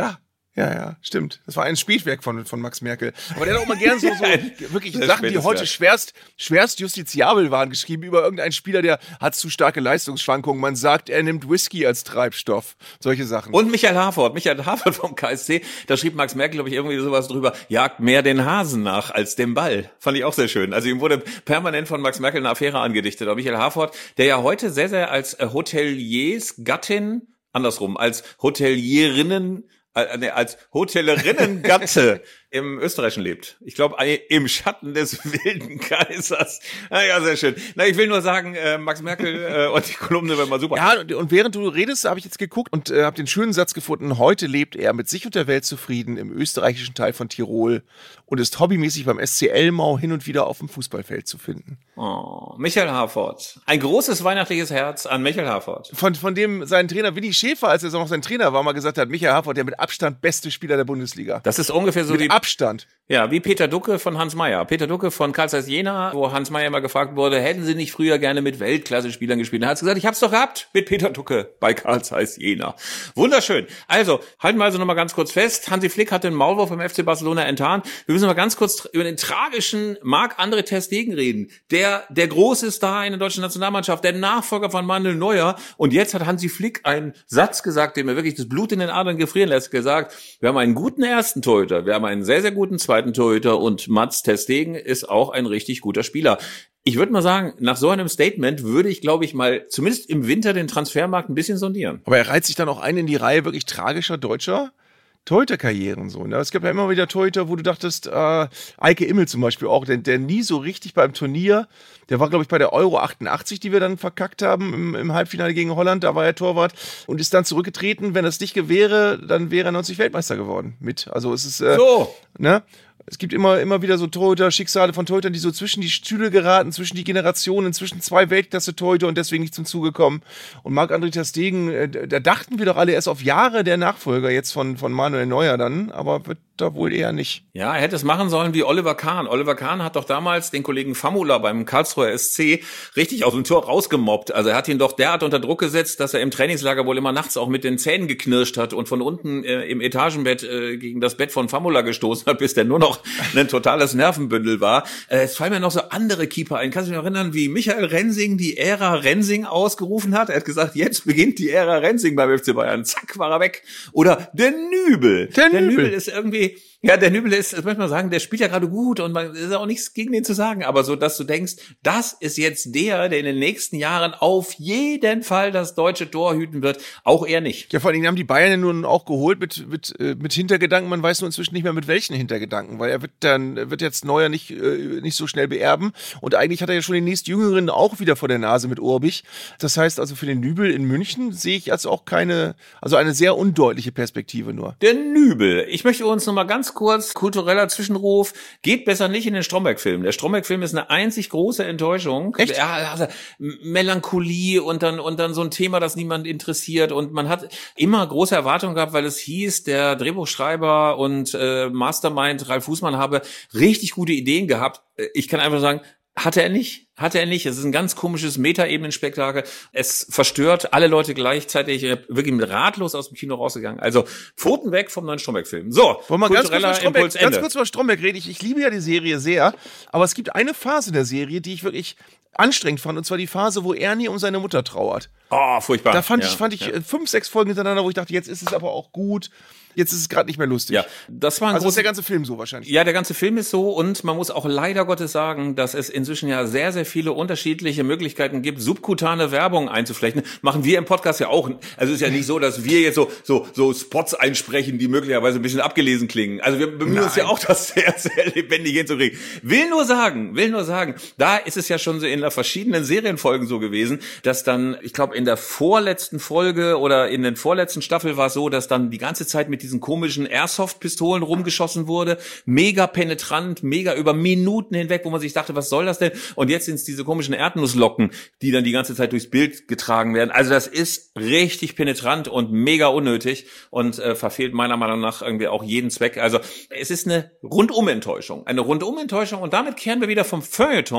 Ja, ja, stimmt. Das war ein Spätwerk von, von Max Merkel. Aber der hat auch mal gern so, so wirklich Sachen, die heute schwerst, schwerst justiziabel waren, geschrieben über irgendeinen Spieler, der hat zu starke Leistungsschwankungen. Man sagt, er nimmt Whisky als Treibstoff. Solche Sachen. Und Michael Harford, Michael Harford vom K S C, da schrieb Max Merkel, glaube ich, irgendwie sowas drüber, jagt mehr den Hasen nach als den Ball. Fand ich auch sehr schön. Also ihm wurde permanent von Max Merkel eine Affäre angedichtet. Aber Michael Harford, der ja heute sehr, sehr als Hoteliers Gattin, andersrum, als Hotelierinnen, als Hotellerinnengatte im Österreichischen lebt. Ich glaube, im Schatten des wilden Kaisers. Naja, sehr schön. Na, ich will nur sagen, äh, Max Merkel äh, und die Kolumne war mal super. Ja, und, und während du redest, habe ich jetzt geguckt und äh, habe den schönen Satz gefunden, heute lebt er mit sich und der Welt zufrieden im österreichischen Teil von Tirol und ist hobbymäßig beim S C Elmau hin und wieder auf dem Fußballfeld zu finden. Oh, Michael Harford. Ein großes weihnachtliches Herz an Michael Harford. Von, von dem sein Trainer Winnie Schäfer, als er noch sein Trainer war, mal gesagt hat, Michael Harford, der mit Abstand beste Spieler der Bundesliga. Das ist ungefähr so mit wie Abstand. Ja, wie Peter Ducke von Hans Meyer. Peter Ducke von Carl Zeiss Jena, wo Hans Meyer immer gefragt wurde, hätten Sie nicht früher gerne mit Weltklasse-Spielern gespielt? Er hat gesagt, ich hab's doch gehabt mit Peter Ducke bei Carl Zeiss Jena. Wunderschön. Also, halten wir also nochmal ganz kurz fest. Hansi Flick hat den Maulwurf beim F C Barcelona enttarnt. Wir müssen mal ganz kurz über den tragischen Marc-André ter Stegen reden. Der, der große Star in der deutschen Nationalmannschaft, der Nachfolger von Manuel Neuer. Und jetzt hat Hansi Flick einen Satz gesagt, der mir wirklich das Blut in den Adern gefrieren lässt, gesagt, wir haben einen guten ersten Torhüter, wir haben einen sehr, sehr guten zweiten Torhüter und Mats ter Stegen ist auch ein richtig guter Spieler. Ich würde mal sagen, nach so einem Statement würde ich, glaube ich, mal zumindest im Winter den Transfermarkt ein bisschen sondieren. Aber er reiht sich dann auch ein in die Reihe wirklich tragischer Deutscher Torhüter-Karrieren so. Ne? Es gibt ja immer wieder Torhüter, wo du dachtest, äh, Eike Immel zum Beispiel auch, der, der nie so richtig beim Turnier, der war, glaube ich, bei der Euro achtundachtzig, die wir dann verkackt haben im, im Halbfinale gegen Holland, da war er Torwart und ist dann zurückgetreten. Wenn das nicht wäre, dann wäre er neunzig Weltmeister geworden mit. Also es ist, äh, so. ne? Es gibt immer, immer wieder so Torhüter-Schicksale von Torhütern, die so zwischen die Stühle geraten, zwischen die Generationen, zwischen zwei Weltklasse-Torhüter und deswegen nicht zum Zuge kommen. Und Marc-André ter Stegen, da dachten wir doch alle erst auf Jahre der Nachfolger jetzt von, von Manuel Neuer dann, aber wird da wohl eher nicht. Ja, er hätte es machen sollen wie Oliver Kahn. Oliver Kahn hat doch damals den Kollegen Famula beim Karlsruher S C richtig aus dem Tor rausgemobbt. Also er hat ihn doch derart unter Druck gesetzt, dass er im Trainingslager wohl immer nachts auch mit den Zähnen geknirscht hat und von unten äh, im Etagenbett äh, gegen das Bett von Famula gestoßen hat, bis der nur noch ein totales Nervenbündel war. Äh, es fallen mir noch so andere Keeper ein. Kannst du dich noch erinnern, wie Michael Rensing die Ära Rensing ausgerufen hat? Er hat gesagt, jetzt beginnt die Ära Rensing beim F C Bayern. Zack, war er weg. Oder der Nübel. Der, der Nübel. Nübel ist irgendwie... Ja, der Nübel ist, das möchte man sagen, der spielt ja gerade gut und man ist auch nichts gegen den zu sagen, aber so, dass du denkst, das ist jetzt der, der in den nächsten Jahren auf jeden Fall das deutsche Tor hüten wird, auch er nicht. Ja, vor allem haben die Bayern ja nun auch geholt mit, mit, mit Hintergedanken, man weiß nur inzwischen nicht mehr mit welchen Hintergedanken, weil er wird dann, er wird jetzt Neuer nicht, nicht so schnell beerben und eigentlich hat er ja schon den nächstjüngeren auch wieder vor der Nase mit Urbich. Das heißt also für den Nübel in München sehe ich jetzt auch keine, also eine sehr undeutliche Perspektive nur. Der Nübel. Ich möchte uns noch mal ganz kurz, kultureller Zwischenruf, geht besser nicht in den Stromberg-Film. Der Stromberg-Film ist eine einzig große Enttäuschung. Echt? Ja, also Melancholie und dann, und dann so ein Thema, das niemand interessiert und man hat immer große Erwartungen gehabt, weil es hieß, der Drehbuchschreiber und äh, Mastermind Ralf Fußmann habe richtig gute Ideen gehabt. Ich kann einfach sagen, hatte er nicht. Hatte er nicht. Es ist ein ganz komisches Meta-Ebenen-Spektakel. Es verstört alle Leute gleichzeitig. Ich bin wirklich ratlos aus dem Kino rausgegangen. Also Pfoten weg vom neuen Stromberg-Film. So, wollen wir ganz kurz, über Stromberg, Impuls, ganz kurz über Stromberg reden. Ich, ich liebe ja die Serie sehr, aber es gibt eine Phase der Serie, die ich wirklich anstrengend fand, und zwar die Phase, wo Ernie um seine Mutter trauert. Oh, furchtbar. Da fand ja, ich, fand ich ja. fünf, sechs Folgen hintereinander, wo ich dachte, jetzt ist es aber auch gut. Jetzt ist es gerade nicht mehr lustig. Ja, das war ein also groß... ist der ganze Film so wahrscheinlich. Ja, der ganze Film ist so und man muss auch leider Gottes sagen, dass es inzwischen ja sehr, sehr viele unterschiedliche Möglichkeiten gibt, subkutane Werbung einzuflechten. Machen wir im Podcast ja auch. Also es ist ja nicht so, dass wir jetzt so so so Spots einsprechen, die möglicherweise ein bisschen abgelesen klingen. Also wir bemühen Nein. uns ja auch, das sehr, sehr lebendig hinzukriegen. Will nur sagen, will nur sagen, da ist es ja schon so in der verschiedenen Serienfolgen so gewesen, dass dann, ich glaube in der vorletzten Folge oder in den vorletzten Staffel war es so, dass dann die ganze Zeit mit diesen komischen Airsoft-Pistolen rumgeschossen wurde. Mega penetrant, mega über Minuten hinweg, wo man sich dachte, was soll das denn? Und jetzt sind es diese komischen Erdnusslocken, die dann die ganze Zeit durchs Bild getragen werden. Also das ist richtig penetrant und mega unnötig und äh, verfehlt meiner Meinung nach irgendwie auch jeden Zweck. Also es ist eine Rundumenttäuschung. Eine Rundumenttäuschung und damit kehren wir wieder vom Feuilleton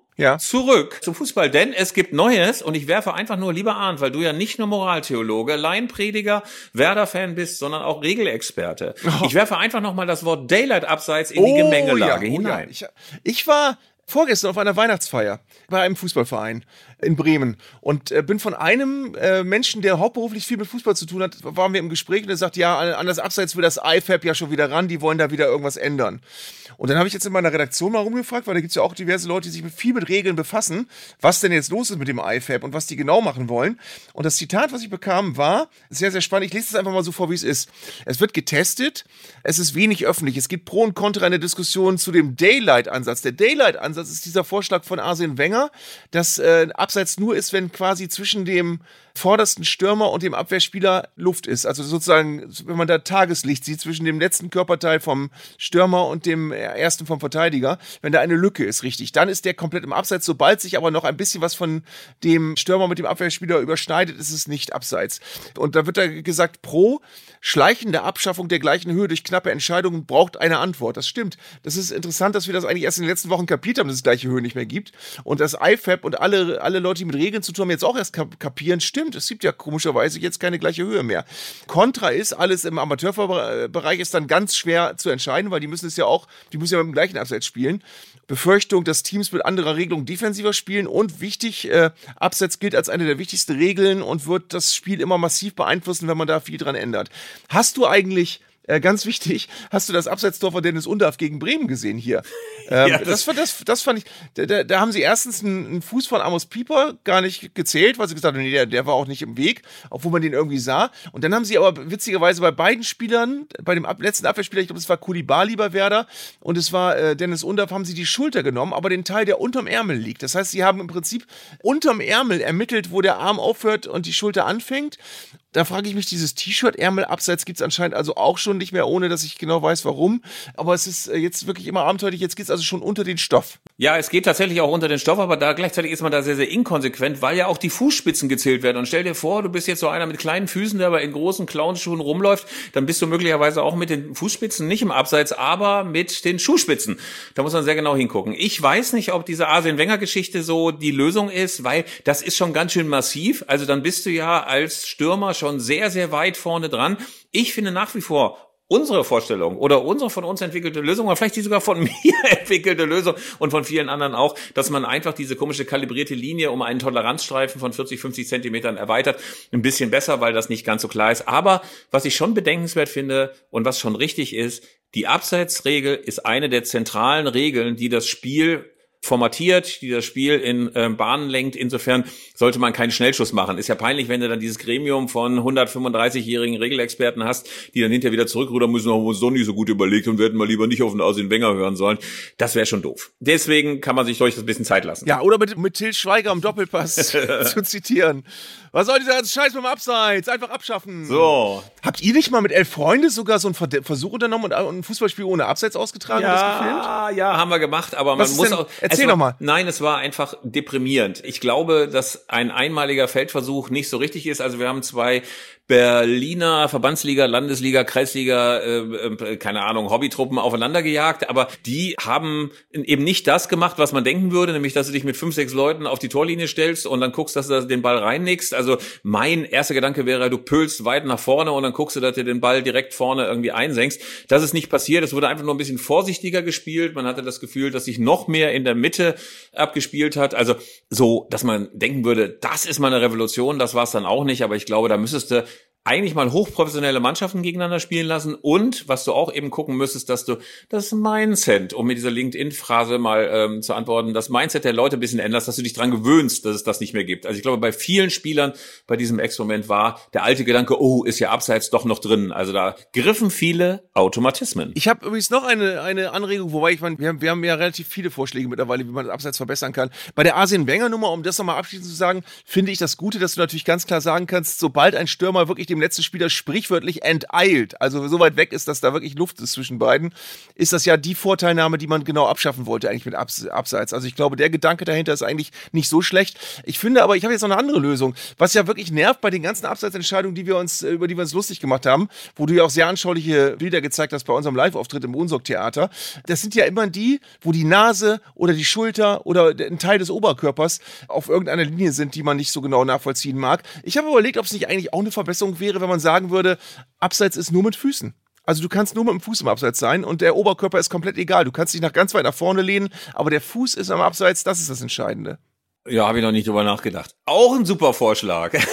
Ja. Zurück zum Fußball, denn es gibt Neues und ich werfe einfach nur, lieber Arndt, weil du ja nicht nur Moraltheologe, Laienprediger, Werder-Fan bist, sondern auch Regelexperte. Oh. Ich werfe einfach nochmal das Wort Daylight Abseits in die oh, Gemengelage ja, oh, hinein. Ja. Ich, ich war vorgestern auf einer Weihnachtsfeier bei einem Fußballverein in Bremen und äh, bin von einem äh, Menschen, der hauptberuflich viel mit Fußball zu tun hat, waren wir im Gespräch und er sagt, ja, an das Abseits will das I F A B ja schon wieder ran, die wollen da wieder irgendwas ändern. Und dann habe ich jetzt in meiner Redaktion mal rumgefragt, weil da gibt es ja auch diverse Leute, die sich mit, viel mit Regeln befassen, was denn jetzt los ist mit dem I F A B und was die genau machen wollen. Und das Zitat, was ich bekam, war sehr, sehr spannend. Ich lese es einfach mal so vor, wie es ist. Es wird getestet, es ist wenig öffentlich, es gibt Pro und Contra in der Diskussion zu dem Daylight-Ansatz. Der Daylight-Ansatz ist dieser Vorschlag von Arsene Wenger, dass äh, Abseits nur ist, wenn quasi zwischen dem vordersten Stürmer und dem Abwehrspieler Luft ist. Also sozusagen, wenn man da Tageslicht sieht zwischen dem letzten Körperteil vom Stürmer und dem ersten vom Verteidiger, wenn da eine Lücke ist, richtig, dann ist der komplett im Abseits. Sobald sich aber noch ein bisschen was von dem Stürmer mit dem Abwehrspieler überschneidet, ist es nicht Abseits. Und da wird da gesagt, pro schleichende Abschaffung der gleichen Höhe durch knappe Entscheidungen braucht eine Antwort. Das stimmt. Das ist interessant, dass wir das eigentlich erst in den letzten Wochen kapiert haben, dass es gleiche Höhe nicht mehr gibt. Und das I F A B und alle, alle Leute, die mit Regeln zu tun haben, jetzt auch erst kapieren, stimmt. Es gibt ja komischerweise jetzt keine gleiche Höhe mehr. Kontra ist, alles im Amateurbereich ist dann ganz schwer zu entscheiden, weil die müssen es ja auch, die müssen ja mit dem gleichen Abseits spielen. Befürchtung, dass Teams mit anderer Regelung defensiver spielen und wichtig, äh, Abseits gilt als eine der wichtigsten Regeln und wird das Spiel immer massiv beeinflussen, wenn man da viel dran ändert. Hast du eigentlich Äh, ganz wichtig, hast du das Abseitstor von Dennis Undaff gegen Bremen gesehen hier? Ähm, ja, das, das, das, das fand ich, da, da, da haben sie erstens einen, einen Fuß von Amos Pieper gar nicht gezählt, weil sie gesagt haben, nee, der, der war auch nicht im Weg, obwohl man den irgendwie sah. Und dann haben sie aber witzigerweise bei beiden Spielern, bei dem ab, letzten Abwehrspieler, ich glaube, es war Koulibaly bei Werder und es war äh, Dennis Undaff, haben sie die Schulter genommen, aber den Teil, der unterm Ärmel liegt. Das heißt, sie haben im Prinzip unterm Ärmel ermittelt, wo der Arm aufhört und die Schulter anfängt. Da frage ich mich, dieses T-Shirt-Ärmel abseits gibt es anscheinend also auch schon nicht mehr, ohne dass ich genau weiß, warum. Aber es ist jetzt wirklich immer abenteuerlich. Jetzt geht es also schon unter den Stoff. Ja, es geht tatsächlich auch unter den Stoff, aber da gleichzeitig ist man da sehr, sehr inkonsequent, weil ja auch die Fußspitzen gezählt werden. Und stell dir vor, du bist jetzt so einer mit kleinen Füßen, der aber in großen Clownschuhen rumläuft, dann bist du möglicherweise auch mit den Fußspitzen nicht im Abseits, aber mit den Schuhspitzen. Da muss man sehr genau hingucken. Ich weiß nicht, ob diese Arsene Wenger-Geschichte so die Lösung ist, weil das ist schon ganz schön massiv. Also dann bist du ja als Stürmer schon sehr, sehr weit vorne dran. Ich finde nach wie vor unsere Vorstellung oder unsere von uns entwickelte Lösung, oder vielleicht die sogar von mir entwickelte Lösung und von vielen anderen auch, dass man einfach diese komische kalibrierte Linie um einen Toleranzstreifen von vierzig, fünfzig Zentimetern erweitert. Ein bisschen besser, weil das nicht ganz so klar ist. Aber was ich schon bedenkenswert finde und was schon richtig ist, die Abseitsregel ist eine der zentralen Regeln, die das Spiel formatiert, die das Spiel in äh, Bahnen lenkt. Insofern sollte man keinen Schnellschuss machen. Ist ja peinlich, wenn du dann dieses Gremium von hundertfünfunddreißigjährigen Regelexperten hast, die dann hinterher wieder zurückrudern müssen, haben wir uns doch nicht so gut überlegt und wir hätten mal lieber nicht auf den Arsene Wenger hören sollen. Das wäre schon doof. Deswegen kann man sich durchaus ein bisschen Zeit lassen. Ja, oder mit, mit Til Schweiger im Doppelpass zu zitieren. Was soll dieser ganze Scheiß mit dem Abseits? Einfach abschaffen. So. Habt ihr nicht mal mit elf Freunde sogar so einen Versuch unternommen und ein Fußballspiel ohne Abseits ausgetragen? Ja, und das gefilmt? ja, haben wir gemacht, aber man Was muss denn? auch... Erzähl war, doch mal. Nein, es war einfach deprimierend. Ich glaube, dass ein einmaliger Feldversuch nicht so richtig ist. Also wir haben zwei Berliner Verbandsliga, Landesliga, Kreisliga, äh, keine Ahnung, Hobbytruppen aufeinander gejagt, aber die haben eben nicht das gemacht, was man denken würde, nämlich, dass du dich mit fünf, sechs Leuten auf die Torlinie stellst und dann guckst, dass du den Ball reinnickst. Also mein erster Gedanke wäre, du pölst weit nach vorne und dann guckst du, dass du den Ball direkt vorne irgendwie einsenkst. Das ist nicht passiert. Es wurde einfach nur ein bisschen vorsichtiger gespielt. Man hatte das Gefühl, dass sich noch mehr in der Mitte abgespielt hat. Also so, dass man denken würde, das ist mal eine Revolution. Das war es dann auch nicht, aber ich glaube, da müsstest du eigentlich mal hochprofessionelle Mannschaften gegeneinander spielen lassen und was du auch eben gucken müsstest, dass du das Mindset, um mit dieser LinkedIn-Phrase mal ähm, zu antworten, das Mindset der Leute ein bisschen änderst, dass du dich dran gewöhnst, dass es das nicht mehr gibt. Also ich glaube, bei vielen Spielern bei diesem Experiment war der alte Gedanke, oh, ist ja Abseits doch noch drin. Also da griffen viele Automatismen. Ich habe übrigens noch eine eine Anregung, wobei ich meine, wir haben, wir haben ja relativ viele Vorschläge mittlerweile, wie man das Abseits verbessern kann. Bei der Arsene Wenger-Nummer, um das nochmal abschließend zu sagen, finde ich das Gute, dass du natürlich ganz klar sagen kannst, sobald ein Stürmer wirklich dem letzten Spieler sprichwörtlich enteilt, also so weit weg ist, dass da wirklich Luft ist zwischen beiden, ist das ja die Vorteilnahme, die man genau abschaffen wollte eigentlich mit Abs- Abseits. Also ich glaube, der Gedanke dahinter ist eigentlich nicht so schlecht. Ich finde aber, ich habe jetzt noch eine andere Lösung, was ja wirklich nervt bei den ganzen Abseitsentscheidungen, die wir uns, über die wir uns lustig gemacht haben, wo du ja auch sehr anschauliche Bilder gezeigt hast bei unserem Live-Auftritt im Unsorg-Theater. Das sind ja immer die, wo die Nase oder die Schulter oder ein Teil des Oberkörpers auf irgendeiner Linie sind, die man nicht so genau nachvollziehen mag. Ich habe überlegt, ob es nicht eigentlich auch eine Verbesserung wäre, wenn man sagen würde, Abseits ist nur mit Füßen. Also du kannst nur mit dem Fuß im Abseits sein und der Oberkörper ist komplett egal. Du kannst dich nach ganz weit nach vorne lehnen, aber der Fuß ist am Abseits, das ist das Entscheidende. Ja, habe ich noch nicht drüber nachgedacht. Auch ein super Vorschlag. Ich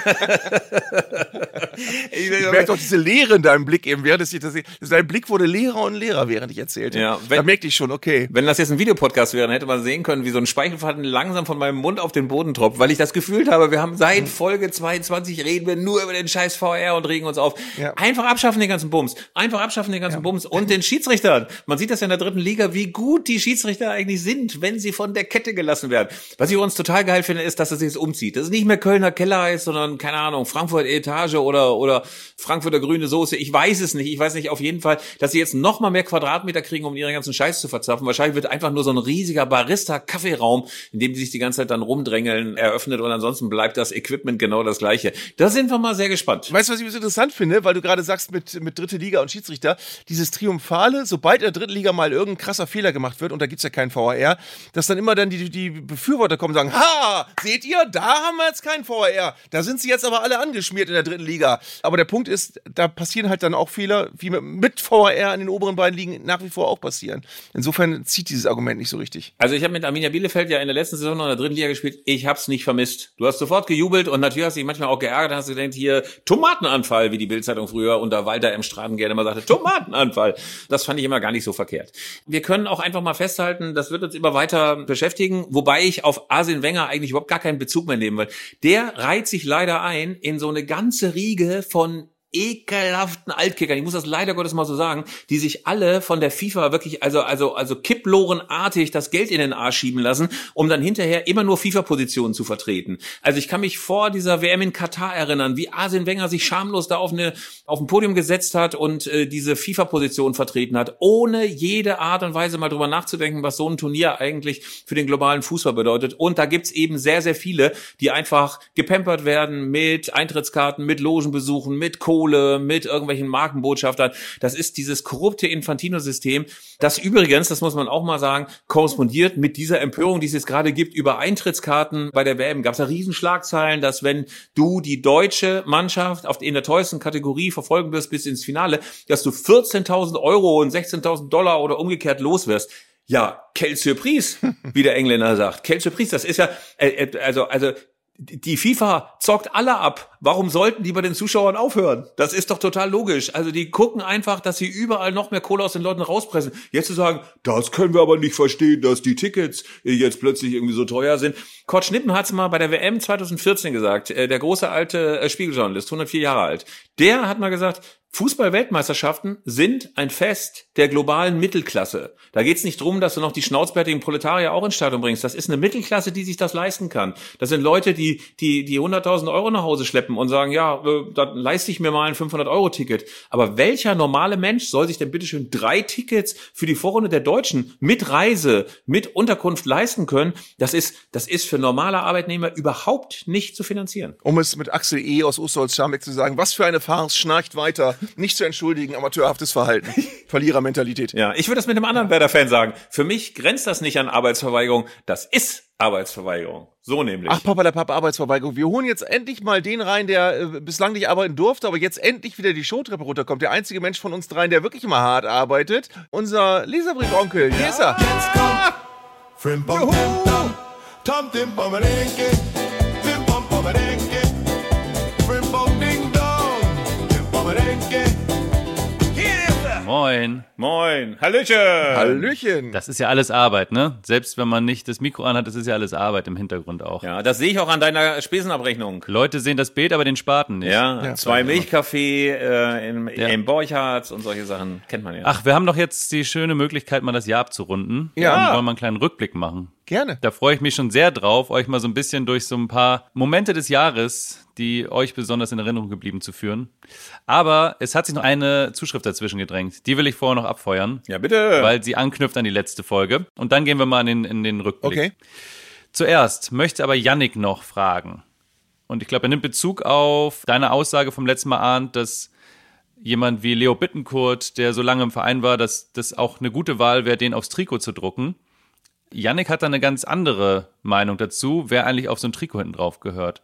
merke doch diese Leere in deinem Blick eben, während ich das sehe. Dein Blick wurde leerer und leerer, während ich erzählte. Ja, wenn, da merkte ich schon, okay. Wenn das jetzt ein Videopodcast wäre, dann hätte man sehen können, wie so ein Speichelfaden langsam von meinem Mund auf den Boden tropft, weil ich das gefühlt habe, wir haben seit Folge zweiundzwanzig reden wir nur über den scheiß V R und regen uns auf. Ja. Einfach abschaffen den ganzen Bums. Einfach abschaffen den ganzen ja. Bums. Und den Schiedsrichtern. Man sieht das ja in der dritten Liga, wie gut die Schiedsrichter eigentlich sind, wenn sie von der Kette gelassen werden. Was ich uns total geil finde, ist, dass es sich jetzt umzieht. Das ist nicht mehr Kölner Keller heißt, sondern, keine Ahnung, Frankfurt Etage oder, oder Frankfurter grüne Soße. Ich weiß es nicht. Ich weiß nicht auf jeden Fall, dass sie jetzt noch mal mehr Quadratmeter kriegen, um ihren ganzen Scheiß zu verzapfen. Wahrscheinlich wird einfach nur so ein riesiger Barista-Kaffeeraum, in dem die sich die ganze Zeit dann rumdrängeln, eröffnet und ansonsten bleibt das Equipment genau das gleiche. Da sind wir mal sehr gespannt. Weißt du, was ich so interessant finde? Weil du gerade sagst, mit, mit dritte Liga und Schiedsrichter, dieses Triumphale, sobald in der dritten Liga mal irgendein krasser Fehler gemacht wird, und da gibt's ja keinen V A R, dass dann immer dann die, die Befürworter kommen und sagen, ha, seht ihr, da haben wir jetzt keinen V A R. Da sind sie jetzt aber alle angeschmiert in der dritten Liga. Aber der Punkt ist, da passieren halt dann auch Fehler, wie mit V A R in den oberen beiden Ligen nach wie vor auch passieren. Insofern zieht dieses Argument nicht so richtig. Also ich habe mit Arminia Bielefeld ja in der letzten Saison noch in der dritten Liga gespielt. Ich hab's nicht vermisst. Du hast sofort gejubelt und natürlich hast du dich manchmal auch geärgert. Dann hast du gedacht, hier Tomatenanfall, wie die Bild-Zeitung früher unter Walter M. Straten gerne immer sagte. Tomatenanfall. Das fand ich immer gar nicht so verkehrt. Wir können auch einfach mal festhalten, das wird uns immer weiter beschäftigen, wobei ich auf Arsene Wenger eigentlich überhaupt gar keinen Bezug mehr nehmen will. Der reiht sich leider ein in so eine ganze Riege von ekelhaften Altkickern, ich muss das leider Gottes mal so sagen, die sich alle von der FIFA wirklich, also also also kipplorenartig das Geld in den Arsch schieben lassen, um dann hinterher immer nur FIFA-Positionen zu vertreten. Also ich kann mich vor dieser W M in Katar erinnern, wie Arsene Wenger sich schamlos da auf eine auf ein Podium gesetzt hat und äh, diese FIFA-Position vertreten hat, ohne jede Art und Weise mal drüber nachzudenken, was so ein Turnier eigentlich für den globalen Fußball bedeutet. Und da gibt's eben sehr, sehr viele, die einfach gepampert werden mit Eintrittskarten, mit Logenbesuchen, mit Kohle, mit irgendwelchen Markenbotschaftern. Das ist dieses korrupte Infantino-System, das übrigens, das muss man auch mal sagen, korrespondiert mit dieser Empörung, die es jetzt gerade gibt über Eintrittskarten bei der W M. Gab es da Riesenschlagzeilen, dass wenn du die deutsche Mannschaft auf, in der teuersten Kategorie verfolgen wirst bis ins Finale, dass du vierzehntausend Euro und sechzehntausend Dollar oder umgekehrt los wirst. Ja, quelle surprise, wie der Engländer sagt. Quelle surprise, das ist ja, äh, also, also, die FIFA zockt alle ab. Warum sollten die bei den Zuschauern aufhören? Das ist doch total logisch. Also die gucken einfach, dass sie überall noch mehr Kohle aus den Leuten rauspressen. Jetzt zu sagen, das können wir aber nicht verstehen, dass die Tickets jetzt plötzlich irgendwie so teuer sind. Kurt Schnippen hat's mal bei der W M zwanzig vierzehn gesagt, der große alte Spiegeljournalist, hundertvier Jahre alt. Der hat mal gesagt, Fußball-Weltmeisterschaften sind ein Fest der globalen Mittelklasse. Da geht's nicht drum, dass du noch die schnauzbärtigen Proletarier auch ins Stadion bringst. Das ist eine Mittelklasse, die sich das leisten kann. Das sind Leute, die die die hunderttausend Euro nach Hause schleppen und sagen, ja, äh, dann leiste ich mir mal ein fünfhundert-Euro-Ticket. Aber welcher normale Mensch soll sich denn bitteschön drei Tickets für die Vorrunde der Deutschen mit Reise, mit Unterkunft leisten können? Das ist das ist für normale Arbeitnehmer überhaupt nicht zu finanzieren. Um es mit Axel E. aus Osterholz-Scharmbeck zu sagen, was für eine Farce, schnarcht weiter. Nicht zu entschuldigen, amateurhaftes Verhalten. Verlierermentalität. Ja, ich würde das mit einem anderen Werder-Fan sagen. Für mich grenzt das nicht an Arbeitsverweigerung. Das ist Arbeitsverweigerung. So nämlich. Ach, Papa, der Papa, Arbeitsverweigerung. Wir holen jetzt endlich mal den rein, der äh, bislang nicht arbeiten durfte, aber jetzt endlich wieder die Showtreppe runterkommt. Der einzige Mensch von uns dreien, der wirklich immer hart arbeitet. Unser Leserbrief-Onkel. Hier ist er. Jetzt kommt Frimpom, Tom, Tim, Pomerenke, Frimpom, Pomerenke, Frimpom, Ding, Dong, Tim, Pomerenke. Moin. Moin. Hallöchen. Hallöchen. Das ist ja alles Arbeit, ne? Selbst wenn man nicht das Mikro anhat, das ist ja alles Arbeit im Hintergrund auch. Ja, das sehe ich auch an deiner Spesenabrechnung. Leute sehen das Bild, aber den Spaten nicht. Ja, ja zwei Milchkaffee äh, im, ja. im Borchards und solche Sachen kennt man ja. Ach, wir haben doch jetzt die schöne Möglichkeit, mal das Jahr abzurunden. Ja. Und wollen mal einen kleinen Rückblick machen. Gerne. Da freue ich mich schon sehr drauf, euch mal so ein bisschen durch so ein paar Momente des Jahres, die euch besonders in Erinnerung geblieben zu führen. Aber es hat sich noch eine Zuschrift dazwischen gedrängt. Die will ich vorher noch abfeuern. Ja, bitte. Weil sie anknüpft an die letzte Folge. Und dann gehen wir mal in den, in den Rückblick. Okay. Zuerst möchte aber Yannick noch fragen. Und ich glaube, er nimmt Bezug auf deine Aussage vom letzten Mal, Arndt, dass jemand wie Leo Bittencourt, der so lange im Verein war, dass das auch eine gute Wahl wäre, den aufs Trikot zu drucken. Yannick hat da eine ganz andere Meinung dazu, wer eigentlich auf so ein Trikot hinten drauf gehört.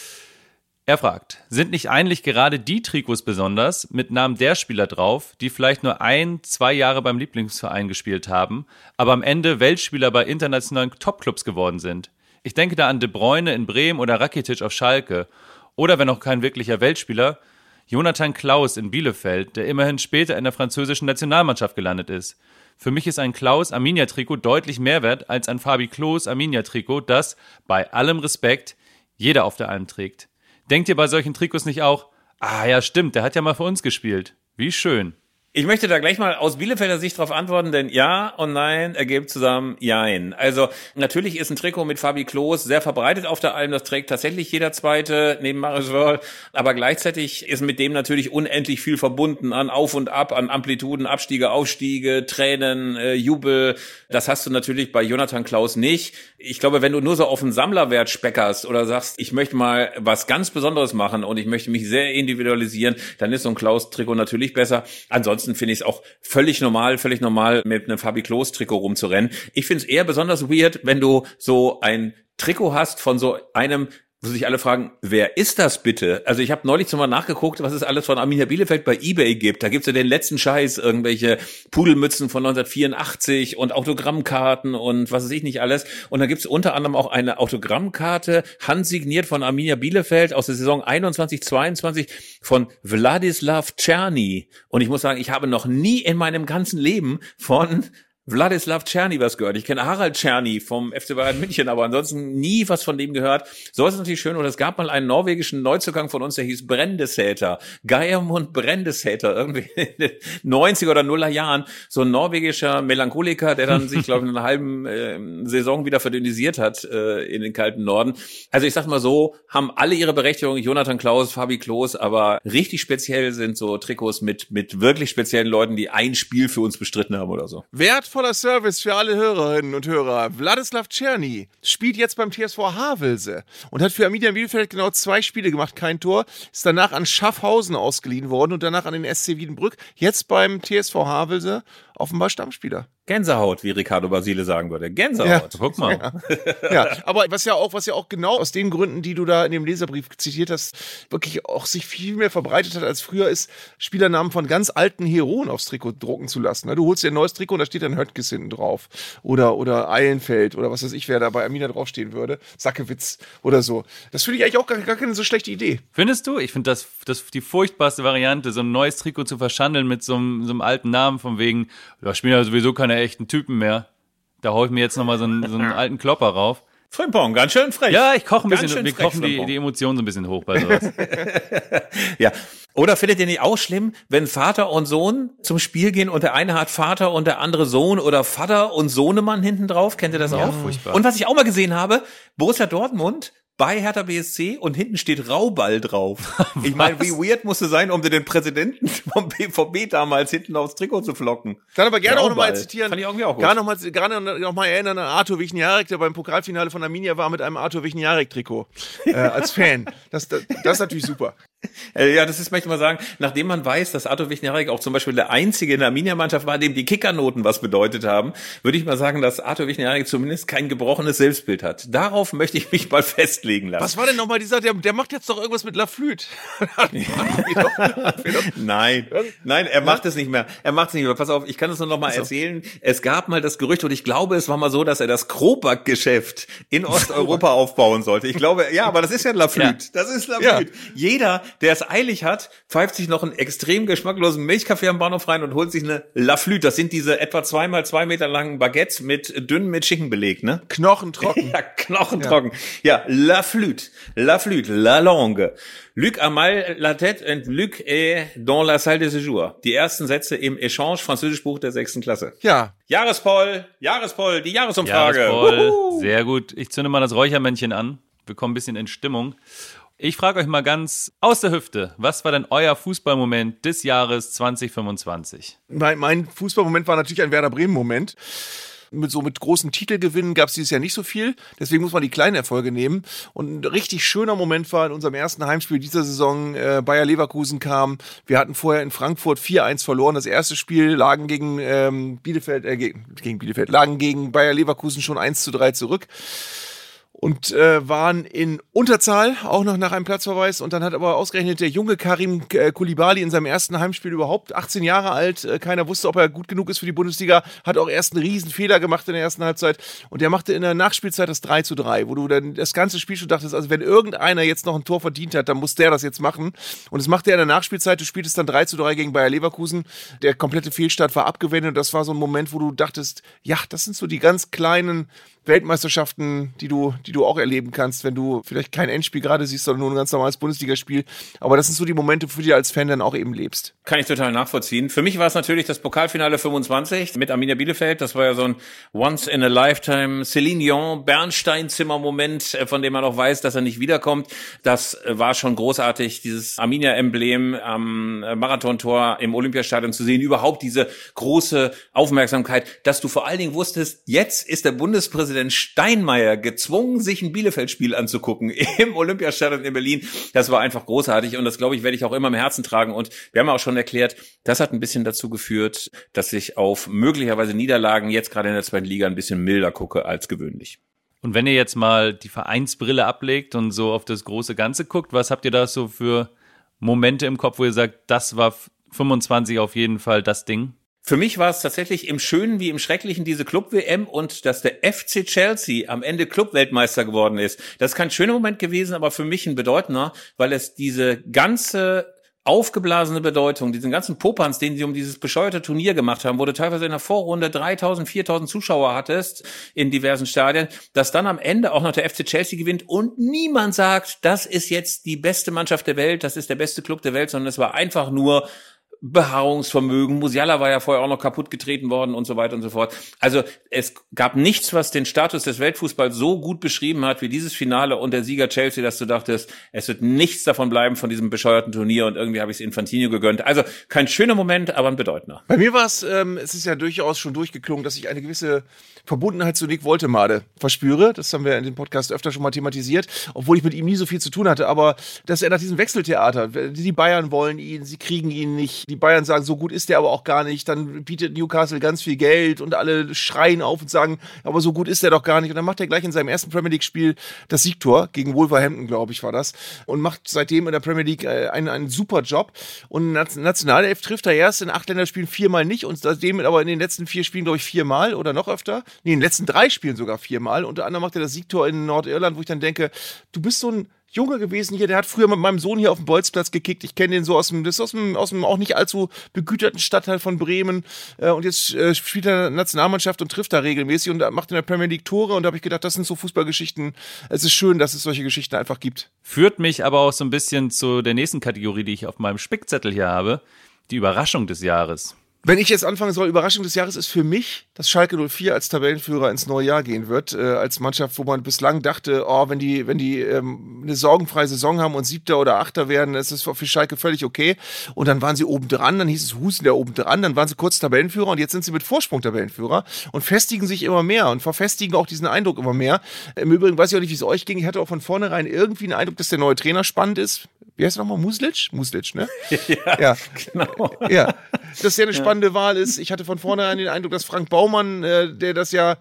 Er fragt, sind nicht eigentlich gerade die Trikots besonders mit Namen der Spieler drauf, die vielleicht nur ein, zwei Jahre beim Lieblingsverein gespielt haben, aber am Ende Weltspieler bei internationalen Topclubs geworden sind? Ich denke da an De Bruyne in Bremen oder Rakitic auf Schalke. Oder wenn auch kein wirklicher Weltspieler, Jonathan Klaus in Bielefeld, der immerhin später in der französischen Nationalmannschaft gelandet ist. Für mich ist ein Klaus-Arminia-Trikot deutlich mehr wert als ein Fabi Klos-Arminia-Trikot, das, bei allem Respekt, jeder auf der Alm trägt. Denkt ihr bei solchen Trikots nicht auch, ah ja stimmt, der hat ja mal für uns gespielt. Wie schön. Ich möchte da gleich mal aus Bielefelder Sicht drauf antworten, denn ja und nein ergibt zusammen Jein. Also natürlich ist ein Trikot mit Fabi Klos sehr verbreitet auf der Alm, das trägt tatsächlich jeder Zweite neben Marius Wörl, aber gleichzeitig ist mit dem natürlich unendlich viel verbunden an Auf und Ab, an Amplituden, Abstiege, Aufstiege, Tränen, äh, Jubel. Das hast du natürlich bei Jonathan Klaus nicht. Ich glaube, wenn du nur so auf den Sammlerwert speckerst oder sagst, ich möchte mal was ganz Besonderes machen und ich möchte mich sehr individualisieren, dann ist so ein Klaus-Trikot natürlich besser. Ansonsten finde ich es auch völlig normal, völlig normal, mit einem Fabi Klos-Trikot rumzurennen. Ich finde es eher besonders weird, wenn du so ein Trikot hast von so einem, wo sich alle fragen, wer ist das bitte? Also ich habe neulich mal nachgeguckt, was es alles von Arminia Bielefeld bei eBay gibt. Da gibt's ja den letzten Scheiß, irgendwelche Pudelmützen von neunzehnhundertvierundachtzig und Autogrammkarten und was weiß ich nicht alles. Und da gibt's unter anderem auch eine Autogrammkarte, handsigniert von Arminia Bielefeld aus der Saison einundzwanzig zweiundzwanzig von Wladislav Czerny. Und ich muss sagen, ich habe noch nie in meinem ganzen Leben von Wladislav Czerny was gehört. Ich kenne Harald Czerny vom F C Bayern München, aber ansonsten nie was von dem gehört. So ist es natürlich schön. Und es gab mal einen norwegischen Neuzugang von uns, der hieß Brendesäter. Geirmund Brendesäter, irgendwie in den neunziger oder Nuller Jahren. So ein norwegischer Melancholiker, der dann sich, glaube ich, in einer halben äh, Saison wieder verdünnisiert hat äh, in den kalten Norden. Also ich sag mal so, haben alle ihre Berechtigung. Jonathan Klaus, Fabi Klos, aber richtig speziell sind so Trikots mit mit wirklich speziellen Leuten, die ein Spiel für uns bestritten haben oder so. Wertvoller Service für alle Hörerinnen und Hörer. Wladislav Czerny spielt jetzt beim T S V Havelse und hat für Arminia Bielefeld genau zwei Spiele gemacht, kein Tor. Ist danach an Schaffhausen ausgeliehen worden und danach an den S C Wiedenbrück. Jetzt beim T S V Havelse offenbar Stammspieler. Gänsehaut, wie Ricardo Basile sagen würde. Gänsehaut. Ja. Guck mal. Ja. Ja, aber was ja auch, was ja auch genau aus den Gründen, die du da in dem Leserbrief zitiert hast, wirklich auch sich viel mehr verbreitet hat als früher, ist, Spielernamen von ganz alten Heroen aufs Trikot drucken zu lassen. Du holst dir ein neues Trikot und da steht dann Höttges hinten drauf. Oder, oder Eilenfeld oder was weiß ich, wer da bei Arminia draufstehen würde. Sackewitz oder so. Das finde ich eigentlich auch gar, gar keine so schlechte Idee. Findest du? Ich finde das, das die furchtbarste Variante, so ein neues Trikot zu verschandeln mit so einem, so einem alten Namen von wegen, da spielen ja sowieso keine echten Typen mehr. Da hau ich mir jetzt nochmal so einen, so einen alten Klopper rauf. Frimpong, ganz schön frech. Ja, ich koche ein bisschen, schön wir frech, kochen die, die Emotionen so ein bisschen hoch bei sowas. Ja. Oder findet ihr nicht auch schlimm, wenn Vater und Sohn zum Spiel gehen und der eine hat Vater und der andere Sohn oder Vater und Sohnemann hinten drauf? Kennt ihr das Ja, auch? furchtbar. Und was ich auch mal gesehen habe, Borussia Dortmund bei Hertha B S C und hinten steht Rauball drauf. Ich meine, wie weird musste sein, um den Präsidenten vom B V B damals hinten aufs Trikot zu flocken. Kann aber gerne auch Rauball. nochmal zitieren. Fand ich irgendwie auch gut. Gerne nochmal gerne noch mal erinnern an Arthur Wichniarek, der beim Pokalfinale von Arminia war mit einem Arthur Wichniarek-Trikot äh, als Fan. Das, das, das ist natürlich super. Ja, das ist, möchte ich mal sagen, nachdem man weiß, dass Arthur Wichniarek auch zum Beispiel der einzige in der Arminia-Mannschaft war, dem die Kickernoten was bedeutet haben, würde ich mal sagen, dass Arthur Wichniarek zumindest kein gebrochenes Selbstbild hat. Darauf möchte ich mich mal festlegen lassen. Was war denn nochmal dieser, der, der macht jetzt doch irgendwas mit Laflute. Nein, nein, er macht es nicht mehr. Er macht es nicht mehr. Pass auf, ich kann es nur noch mal erzählen. Es gab mal das Gerücht und ich glaube, es war mal so, dass er das Kroback-Geschäft in Osteuropa aufbauen sollte. Ich glaube, ja, aber das ist ja Laflute. Ja. Das ist Laflute. Ja. Jeder der es eilig hat, pfeift sich noch einen extrem geschmacklosen Milchkaffee am Bahnhof rein und holt sich eine La Flûte. Das sind diese etwa zwei mal zwei Meter langen Baguettes mit dünn mit Schinken belegt, ne? Knochentrocken. Ja, knochentrocken. Ja, La Flûte, La Flûte, La Langue. Luc a mal la tête und Luc est dans la salle de séjour. Die ersten Sätze im Échange Französischbuch der sechsten Klasse. Ja. Jahrespoll, Jahrespoll, die Jahresumfrage. Jahrespoll, sehr gut. Ich zünde mal das Räuchermännchen an. Wir kommen ein bisschen in Stimmung. Ich frage euch mal ganz aus der Hüfte, was war denn euer Fußballmoment des Jahres zwanzig fünfundzwanzig? Mein, mein Fußballmoment war natürlich ein Werder Bremen-Moment. Mit so mit großen Titelgewinnen gab es dieses Jahr nicht so viel. Deswegen muss man die kleinen Erfolge nehmen. Und ein richtig schöner Moment war in unserem ersten Heimspiel dieser Saison. Äh, Bayer Leverkusen kam. Wir hatten vorher in Frankfurt vier eins verloren. Das erste Spiel lagen gegen ähm, Bielefeld, äh, gegen, gegen Bielefeld, lagen gegen Bayer Leverkusen schon eins zu drei zurück. Und äh, waren in Unterzahl, auch noch nach einem Platzverweis. Und dann hat aber ausgerechnet der junge Karim äh, Koulibaly in seinem ersten Heimspiel überhaupt, achtzehn Jahre alt, äh, keiner wusste, ob er gut genug ist für die Bundesliga, hat auch erst einen riesen Fehler gemacht in der ersten Halbzeit. Und der machte in der Nachspielzeit das drei zu drei, wo du dann das ganze Spiel schon dachtest, also wenn irgendeiner jetzt noch ein Tor verdient hat, dann muss der das jetzt machen. Und das machte er in der Nachspielzeit, du spieltest dann drei zu drei gegen Bayer Leverkusen. Der komplette Fehlstart war abgewendet und das war so ein Moment, wo du dachtest, ja, das sind so die ganz kleinen Weltmeisterschaften, die du, die du auch erleben kannst, wenn du vielleicht kein Endspiel gerade siehst, sondern nur ein ganz normales Bundesligaspiel. Aber das sind so die Momente, für die du als Fan dann auch eben lebst. Kann ich total nachvollziehen. Für mich war es natürlich das Pokalfinale fünfundzwanzig mit Arminia Bielefeld. Das war ja so ein Once-in-a-Lifetime Céline Dion Bernsteinzimmer-Moment, von dem man auch weiß, dass er nicht wiederkommt. Das war schon großartig, dieses Arminia-Emblem am Marathontor im Olympiastadion zu sehen. Überhaupt diese große Aufmerksamkeit, dass du vor allen Dingen wusstest, jetzt ist der Bundespräsident Steinmeier gezwungen, sich ein Bielefeld-Spiel anzugucken im Olympiastadion in Berlin. Das war einfach großartig und das, glaube ich, werde ich auch immer im Herzen tragen. Und wir haben auch schon erklärt, das hat ein bisschen dazu geführt, dass ich auf möglicherweise Niederlagen jetzt gerade in der zweiten Liga ein bisschen milder gucke als gewöhnlich. Und wenn ihr jetzt mal die Vereinsbrille ablegt und so auf das große Ganze guckt, was habt ihr da so für Momente im Kopf, wo ihr sagt, das war fünfundzwanzig auf jeden Fall das Ding? Für mich war es tatsächlich im Schönen wie im Schrecklichen diese Club-W M und dass der F C Chelsea am Ende Club-Weltmeister geworden ist. Das ist kein schöner Moment gewesen, aber für mich ein bedeutender, weil es diese ganze aufgeblasene Bedeutung, diesen ganzen Popanz, den sie um dieses bescheuerte Turnier gemacht haben, wo du teilweise in der Vorrunde dreitausend, viertausend Zuschauer hattest in diversen Stadien, dass dann am Ende auch noch der F C Chelsea gewinnt und niemand sagt, das ist jetzt die beste Mannschaft der Welt, das ist der beste Club der Welt, sondern es war einfach nur Beharrungsvermögen. Musiala war ja vorher auch noch kaputt getreten worden und so weiter und so fort. Also es gab nichts, was den Status des Weltfußballs so gut beschrieben hat wie dieses Finale und der Sieger Chelsea, dass du dachtest, es wird nichts davon bleiben von diesem bescheuerten Turnier und irgendwie habe ich es Infantino gegönnt. Also kein schöner Moment, aber ein bedeutender. Bei mir war es, ähm, es ist ja durchaus schon durchgeklungen, dass ich eine gewisse Verbundenheit zu Nick Woltemade verspüre. Das haben wir in dem Podcast öfter schon mal thematisiert, obwohl ich mit ihm nie so viel zu tun hatte. Aber dass er nach diesem Wechseltheater, die Bayern wollen ihn, sie kriegen ihn nicht, die Bayern sagen, so gut ist der aber auch gar nicht, dann bietet Newcastle ganz viel Geld und alle schreien auf und sagen, aber so gut ist der doch gar nicht. Und dann macht er gleich in seinem ersten Premier League-Spiel das Siegtor gegen Wolverhampton, glaube ich, war das, und macht seitdem in der Premier League einen, einen super Job. Und Nationalelf trifft er erst in acht Länderspielen viermal nicht und seitdem aber in den letzten vier Spielen, glaube ich, viermal oder noch öfter. Nee, in den letzten drei Spielen sogar viermal. Unter anderem macht er das Siegtor in Nordirland, wo ich dann denke, du bist so ein Junge gewesen hier, der hat früher mit meinem Sohn hier auf dem Bolzplatz gekickt. Ich kenne den so aus dem, das ist aus dem, aus dem auch nicht allzu begüterten Stadtteil von Bremen. Äh, und jetzt äh, spielt er Nationalmannschaft und trifft da regelmäßig und macht in der Premier League Tore. Und da habe ich gedacht, das sind so Fußballgeschichten. Es ist schön, dass es solche Geschichten einfach gibt. Führt mich aber auch so ein bisschen zu der nächsten Kategorie, die ich auf meinem Spickzettel hier habe. Die Überraschung des Jahres. Wenn ich jetzt anfangen soll, Überraschung des Jahres ist für mich, dass Schalke null vier als Tabellenführer ins neue Jahr gehen wird, äh, als Mannschaft, wo man bislang dachte, oh, wenn die, wenn die ähm, eine sorgenfreie Saison haben und Siebter oder Achter werden, ist das für Schalke völlig okay. Und dann waren sie oben dran, dann hieß es Husten der oben dran, dann waren sie kurz Tabellenführer und jetzt sind sie mit Vorsprung Tabellenführer und festigen sich immer mehr und verfestigen auch diesen Eindruck immer mehr. Im Übrigen weiß ich auch nicht, wie es euch ging. Ich hatte auch von vornherein irgendwie einen Eindruck, dass der neue Trainer spannend ist. Wie heißt er nochmal? Muslic? Muslic, ne? Ja, ja, genau. Ja, dass der eine spannende ja. Wahl ist. Ich hatte von vornherein den Eindruck, dass Frank Baumann, äh, der das ja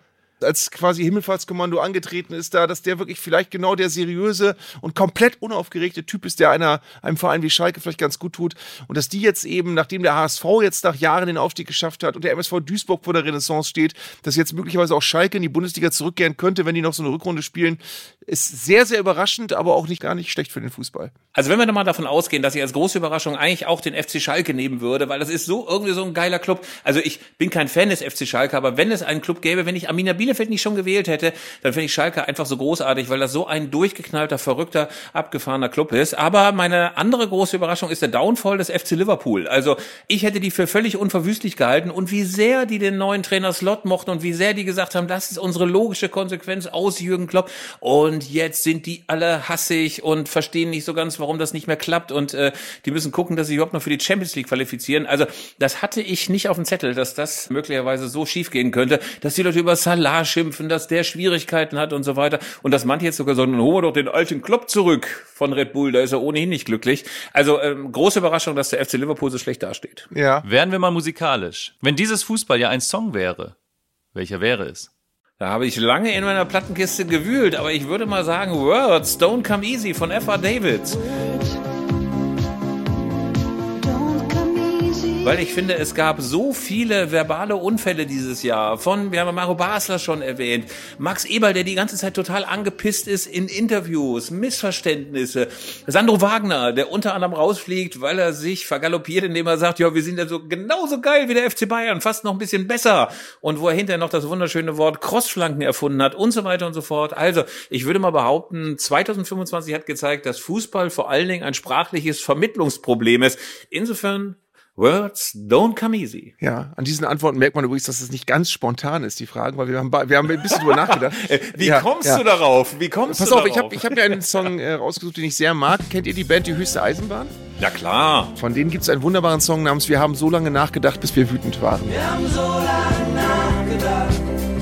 als quasi Himmelfahrtskommando angetreten ist da, dass der wirklich vielleicht genau der seriöse und komplett unaufgeregte Typ ist, der einer, einem Verein wie Schalke vielleicht ganz gut tut. Und dass die jetzt eben, nachdem der H S V jetzt nach Jahren den Aufstieg geschafft hat und der M S V Duisburg vor der Renaissance steht, dass jetzt möglicherweise auch Schalke in die Bundesliga zurückkehren könnte, wenn die noch so eine Rückrunde spielen, ist sehr, sehr überraschend, aber auch nicht gar nicht schlecht für den Fußball. Also wenn wir doch mal davon ausgehen, dass ich als große Überraschung eigentlich auch den F C Schalke nehmen würde, weil das ist so irgendwie so ein geiler Club. Also ich bin kein Fan des F C Schalke, aber wenn es einen Club gäbe, wenn ich Arminia Bielefeld nicht schon gewählt hätte, dann finde ich Schalke einfach so großartig, weil das so ein durchgeknallter, verrückter, abgefahrener Club ist. Aber meine andere große Überraschung ist der Downfall des F C Liverpool. Also ich hätte die für völlig unverwüstlich gehalten und wie sehr die den neuen Trainer Slot mochten und wie sehr die gesagt haben, das ist unsere logische Konsequenz aus Jürgen Klopp. Und jetzt sind die alle hassig und verstehen nicht so ganz, warum das nicht mehr klappt und äh, die müssen gucken, dass sie überhaupt noch für die Champions League qualifizieren. Also das hatte ich nicht auf dem Zettel, dass das möglicherweise so schief gehen könnte, dass die Leute über Salah schimpfen, dass der Schwierigkeiten hat und so weiter und dass manche jetzt sogar sagen, holen wir doch den alten Klopp zurück von Red Bull, da ist er ohnehin nicht glücklich. Also ähm, große Überraschung, dass der F C Liverpool so schlecht dasteht. Ja. Werden wir mal musikalisch. Wenn dieses Fußball ja ein Song wäre, welcher wäre es? Da habe ich lange in meiner Plattenkiste gewühlt, aber ich würde mal sagen, Words Don't Come Easy von F R Davids. Weil ich finde, es gab so viele verbale Unfälle dieses Jahr. Von, wir haben Mario Basler schon erwähnt, Max Eberl, der die ganze Zeit total angepisst ist in Interviews, Missverständnisse. Sandro Wagner, der unter anderem rausfliegt, weil er sich vergaloppiert, indem er sagt, ja, wir sind ja so genauso geil wie der F C Bayern, fast noch ein bisschen besser. Und wo er hinterher noch das wunderschöne Wort Crossflanken erfunden hat und so weiter und so fort. Also, ich würde mal behaupten, zwanzig fünfundzwanzig hat gezeigt, dass Fußball vor allen Dingen ein sprachliches Vermittlungsproblem ist. Insofern Words don't come easy. Ja, an diesen Antworten merkt man übrigens, dass es nicht ganz spontan ist, die Fragen, weil wir haben, wir haben ein bisschen drüber nachgedacht. Wie ja, kommst ja. du darauf? Wie kommst Pass du auf, darauf? ich habe ich hab ja einen Song äh, rausgesucht, den ich sehr mag. Kennt ihr die Band Die Höchste Eisenbahn? Ja, klar. Von denen gibt es einen wunderbaren Song namens Wir haben so lange nachgedacht, bis wir wütend waren. Wir haben so lange nachgedacht,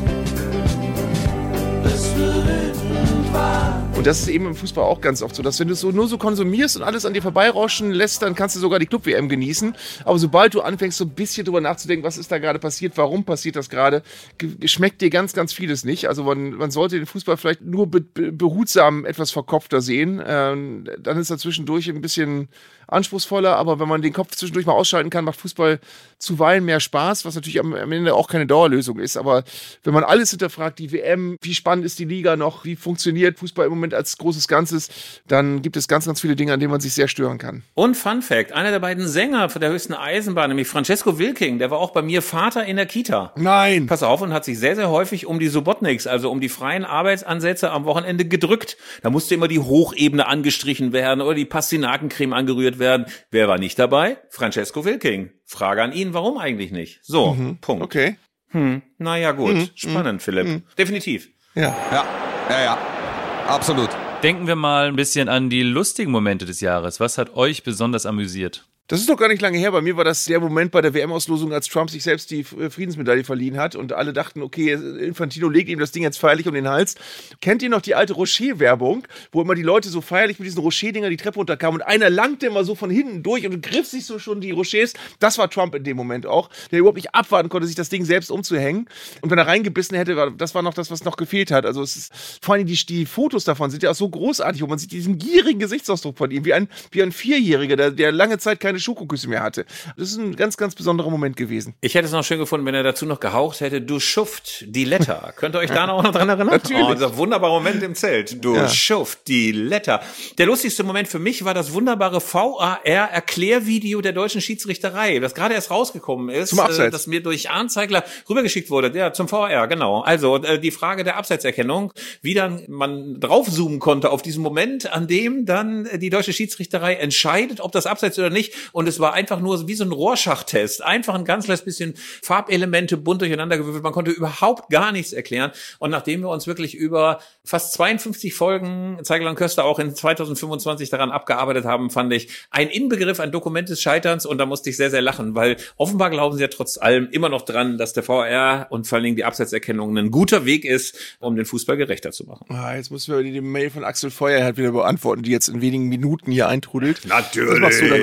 bis wir wütend waren. Und das ist eben im Fußball auch ganz oft so, dass wenn du es so nur so konsumierst und alles an dir vorbeirauschen lässt, dann kannst du sogar die Club-W M genießen. Aber sobald du anfängst, so ein bisschen drüber nachzudenken, was ist da gerade passiert, warum passiert das gerade, schmeckt dir ganz, ganz vieles nicht. Also man, man sollte den Fußball vielleicht nur be- be- behutsam etwas verkopfter sehen. Ähm, dann ist er zwischendurch ein bisschen anspruchsvoller, aber wenn man den Kopf zwischendurch mal ausschalten kann, macht Fußball zuweilen mehr Spaß, was natürlich am, am Ende auch keine Dauerlösung ist. Aber wenn man alles hinterfragt, die W M, wie spannend ist die Liga noch, wie funktioniert Fußball im Moment als großes Ganzes, dann gibt es ganz, ganz viele Dinge, an denen man sich sehr stören kann. Und Fun Fact, einer der beiden Sänger von der Höchsten Eisenbahn, nämlich Francesco Wilking, der war auch bei mir Vater in der Kita. Nein! Pass auf, und hat sich sehr, sehr häufig um die Subotniks, also um die freien Arbeitsansätze am Wochenende gedrückt. Da musste immer die Hochebene angestrichen werden oder die Pastinakencreme angerührt werden. Wer war nicht dabei? Francesco Wilking. Frage an ihn, warum eigentlich nicht? So, Mhm. Punkt. Okay. Hm, naja, gut. Mhm. Spannend, Philipp. Mhm. Definitiv. Ja. Ja, ja, ja. Absolut. Denken wir mal ein bisschen an die lustigen Momente des Jahres. Was hat euch besonders amüsiert? Das ist doch gar nicht lange her. Bei mir war das der Moment bei der W M-Auslosung, als Trump sich selbst die Friedensmedaille verliehen hat und alle dachten, okay, Infantino legt ihm das Ding jetzt feierlich um den Hals. Kennt ihr noch die alte Rocher-Werbung, wo immer die Leute so feierlich mit diesen Rocher-Dinger die Treppe runterkamen und einer langte immer so von hinten durch und griff sich so schon die Rochers? Das war Trump in dem Moment auch, der überhaupt nicht abwarten konnte, sich das Ding selbst umzuhängen. Und wenn er reingebissen hätte, das war noch das, was noch gefehlt hat. Also es ist, vor allem die, die Fotos davon sind ja auch so großartig, wo man sieht diesen gierigen Gesichtsausdruck von ihm, wie ein, wie ein Vierjähriger, der, der lange Zeit keine Schokoküsse mehr hatte. Das ist ein ganz, ganz besonderer Moment gewesen. Ich hätte es noch schön gefunden, wenn er dazu noch gehaucht hätte, du Schuft, die Letter. Könnt ihr euch da noch dran erinnern? Natürlich. Oh, dieser wunderbare Moment im Zelt. Du Ja. Schuft, die Letter. Der lustigste Moment für mich war das wunderbare V A R-Erklärvideo der deutschen Schiedsrichterei, das gerade erst rausgekommen ist. Zum Abseits. Äh, das mir durch Arndt Zeigler rübergeschickt wurde. Ja, zum V A R, genau. Also äh, die Frage der Abseitserkennung, wie dann man draufzoomen konnte auf diesen Moment, an dem dann die deutsche Schiedsrichterei entscheidet, ob das Abseits oder nicht. Und es war einfach nur wie so ein Rorschach-Test. Einfach ein ganz kleines bisschen Farbelemente bunt durcheinander gewürfelt. Man konnte überhaupt gar nichts erklären. Und nachdem wir uns wirklich über fast zweiundfünfzig Folgen Zeigler und Köster auch in zwanzig fünfundzwanzig daran abgearbeitet haben, fand ich ein Inbegriff, ein Dokument des Scheiterns. Und da musste ich sehr, sehr lachen, weil offenbar glauben sie ja trotz allem immer noch dran, dass der V A R und vor allen Dingen die Abseitserkennung ein guter Weg ist, um den Fußball gerechter zu machen. Ah, jetzt müssen wir die Mail von Axel Feuerherd wieder beantworten, die jetzt in wenigen Minuten hier eintrudelt. Natürlich. Das machst du dann aber.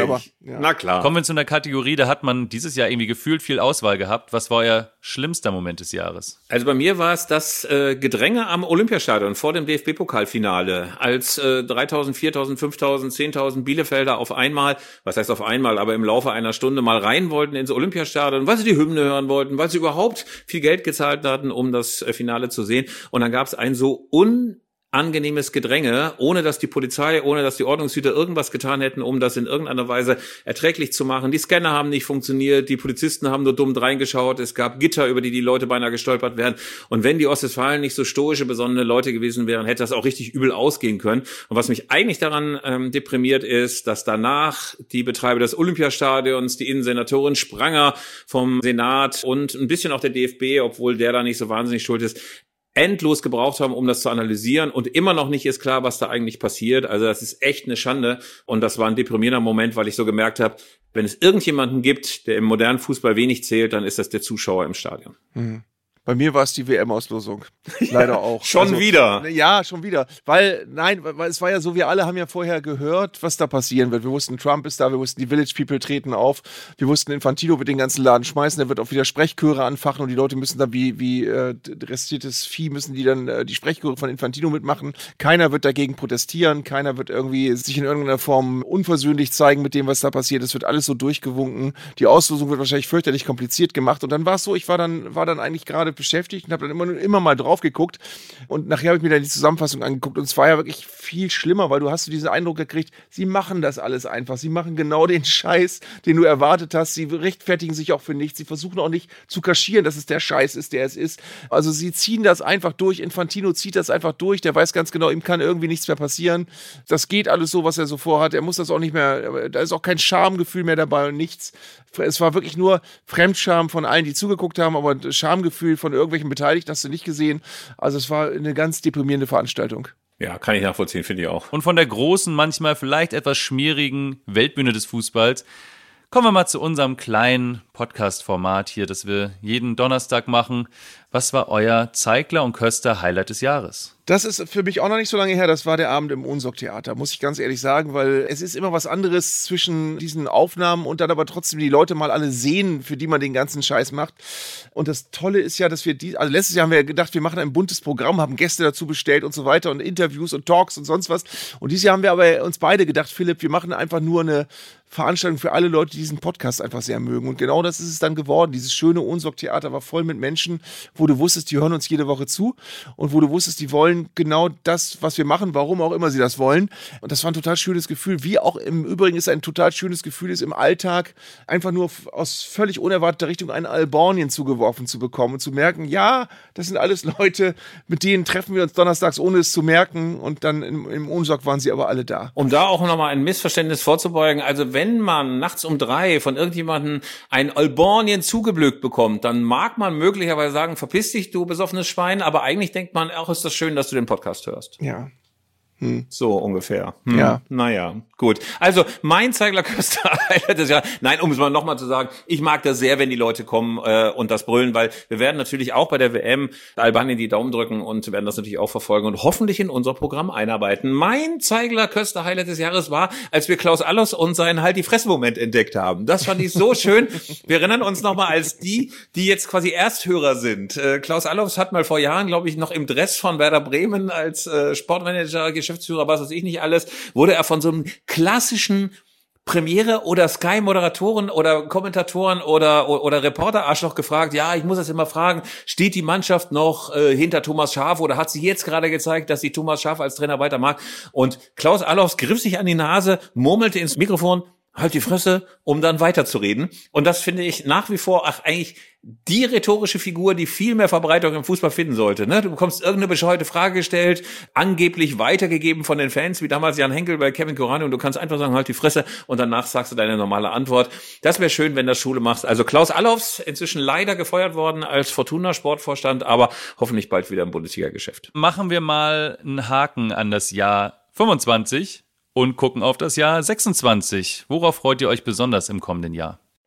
Ja. Na klar. Kommen wir zu einer Kategorie, da hat man dieses Jahr irgendwie gefühlt viel Auswahl gehabt. Was war euer schlimmster Moment des Jahres? Also bei mir war es das äh, Gedränge am Olympiastadion vor dem D F B-Pokalfinale, als äh, dreitausend, viertausend, fünftausend, zehntausend Bielefelder auf einmal, was heißt auf einmal, aber im Laufe einer Stunde mal rein wollten ins Olympiastadion, weil sie die Hymne hören wollten, weil sie überhaupt viel Geld gezahlt hatten, um das äh, Finale zu sehen. Und dann gab es ein so un angenehmes Gedränge, ohne dass die Polizei, ohne dass die Ordnungshüter irgendwas getan hätten, um das in irgendeiner Weise erträglich zu machen. Die Scanner haben nicht funktioniert, die Polizisten haben nur dumm reingeschaut, es gab Gitter, über die die Leute beinahe gestolpert wären. Und wenn die Ostwestfalen nicht so stoische, besonnene Leute gewesen wären, hätte das auch richtig übel ausgehen können. Und was mich eigentlich daran ähm, deprimiert ist, dass danach die Betreiber des Olympiastadions, die Innensenatorin Spranger vom Senat und ein bisschen auch der D F B, obwohl der da nicht so wahnsinnig schuld ist, endlos gebraucht haben, um das zu analysieren und immer noch nicht ist klar, was da eigentlich passiert. Also das ist echt eine Schande und das war ein deprimierender Moment, weil ich so gemerkt habe, wenn es irgendjemanden gibt, der im modernen Fußball wenig zählt, dann ist das der Zuschauer im Stadion. Mhm. Bei mir war es die W M-Auslosung. Leider auch. Schon also, wieder? Ja, schon wieder. Weil, nein, weil es war ja so, wir alle haben ja vorher gehört, was da passieren wird. Wir wussten, Trump ist da, wir wussten, die Village People treten auf. Wir wussten, Infantino wird den ganzen Laden schmeißen, der wird auch wieder Sprechchöre anfachen und die Leute müssen dann wie, wie äh, restiertes Vieh, müssen die dann äh, die Sprechchöre von Infantino mitmachen. Keiner wird dagegen protestieren, keiner wird irgendwie sich in irgendeiner Form unversöhnlich zeigen mit dem, was da passiert. Es wird alles so durchgewunken. Die Auslosung wird wahrscheinlich fürchterlich kompliziert gemacht und dann war es so, ich war dann, war dann eigentlich gerade beschäftigt und habe dann immer, immer mal drauf geguckt und nachher habe ich mir dann die Zusammenfassung angeguckt und es war ja wirklich viel schlimmer, weil du hast so diesen Eindruck gekriegt, sie machen das alles einfach, sie machen genau den Scheiß, den du erwartet hast, sie rechtfertigen sich auch für nichts, sie versuchen auch nicht zu kaschieren, dass es der Scheiß ist, der es ist, also sie ziehen das einfach durch, Infantino zieht das einfach durch, der weiß ganz genau, ihm kann irgendwie nichts mehr passieren, das geht alles so, was er so vorhat, er muss das auch nicht mehr, da ist auch kein Schamgefühl mehr dabei und nichts, es war wirklich nur Fremdscham von allen, die zugeguckt haben, aber Schamgefühl von irgendwelchen Beteiligten hast du nicht gesehen. Also es war eine ganz deprimierende Veranstaltung. Ja, kann ich nachvollziehen, finde ich auch. Und von der großen, manchmal vielleicht etwas schmierigen Weltbühne des Fußballs kommen wir mal zu unserem kleinen Podcast-Format hier, das wir jeden Donnerstag machen. Was war euer Zeigler und Köster Highlight des Jahres? Das ist für mich auch noch nicht so lange her, das war der Abend im Unsorg-Theater, muss ich ganz ehrlich sagen, weil es ist immer was anderes zwischen diesen Aufnahmen und dann aber trotzdem die Leute mal alle sehen, für die man den ganzen Scheiß macht. Und das Tolle ist ja, dass wir, die, also letztes Jahr haben wir gedacht, wir machen ein buntes Programm, haben Gäste dazu bestellt und so weiter und Interviews und Talks und sonst was. Und dieses Jahr haben wir aber uns beide gedacht, Philipp, wir machen einfach nur eine Veranstaltung für alle Leute, die diesen Podcast einfach sehr mögen. Und genau das ist es dann geworden. Dieses schöne Unsorg-Theater war voll mit Menschen, wo du wusstest, die hören uns jede Woche zu und wo du wusstest, die wollen genau das, was wir machen, warum auch immer sie das wollen. Und das war ein total schönes Gefühl. Wie auch im Übrigen ist ein total schönes Gefühl ist, im Alltag einfach nur aus völlig unerwarteter Richtung einen Albanien zugeworfen zu bekommen und zu merken, ja, das sind alles Leute, mit denen treffen wir uns donnerstags, ohne es zu merken. Und dann im, im Unsorg waren sie aber alle da. Um da auch nochmal ein Missverständnis vorzubeugen, also wenn man nachts um drei von irgendjemandem ein Albanien zugeblökt bekommt, dann mag man möglicherweise sagen, verpiss dich, du besoffenes Schwein, aber eigentlich denkt man, auch ist das schön, dass du den Podcast hörst. Ja. Hm. So ungefähr. Hm. Ja. Naja, gut. Also mein Zeigler-Köster-Highlight des Jahres. Nein, um es mal nochmal zu sagen, ich mag das sehr, wenn die Leute kommen äh, und das brüllen, weil wir werden natürlich auch bei der W M Albanien die Daumen drücken und werden das natürlich auch verfolgen und hoffentlich in unser Programm einarbeiten. Mein Zeigler-Köster-Highlight des Jahres war, als wir Klaus Allofs und seinen Halt-die-Fresse-Moment entdeckt haben. Das fand ich so schön. Wir erinnern uns nochmal als die, die jetzt quasi Ersthörer sind. Äh, Klaus Allofs hat mal vor Jahren, glaube ich, noch im Dress von Werder Bremen als äh, Sportmanager, Geschäftsführer, was weiß ich nicht alles, wurde er von so einem klassischen Premiere- oder Sky-Moderatoren oder Kommentatoren oder oder Reporter-Arschloch gefragt, ja, ich muss das immer fragen, steht die Mannschaft noch äh, hinter Thomas Schaaf oder hat sie jetzt gerade gezeigt, dass sie Thomas Schaaf als Trainer weiter mag? Und Klaus Allofs griff sich an die Nase, murmelte ins Mikrofon, halt die Fresse, um dann weiterzureden. Und das finde ich nach wie vor ach, eigentlich die rhetorische Figur, die viel mehr Verbreitung im Fußball finden sollte. Ne? Du bekommst irgendeine bescheuerte Frage gestellt, angeblich weitergegeben von den Fans, wie damals Jan Henkel bei Kevin Kurani, und du kannst einfach sagen, halt die Fresse, und danach sagst du deine normale Antwort. Das wäre schön, wenn das Schule machst. Also Klaus Allofs, inzwischen leider gefeuert worden als Fortuna-Sportvorstand, aber hoffentlich bald wieder im Bundesliga-Geschäft. Machen wir mal einen Haken an das Jahr fünfundzwanzig und gucken auf das Jahr sechsundzwanzig. Worauf freut ihr euch besonders im kommenden Jahr?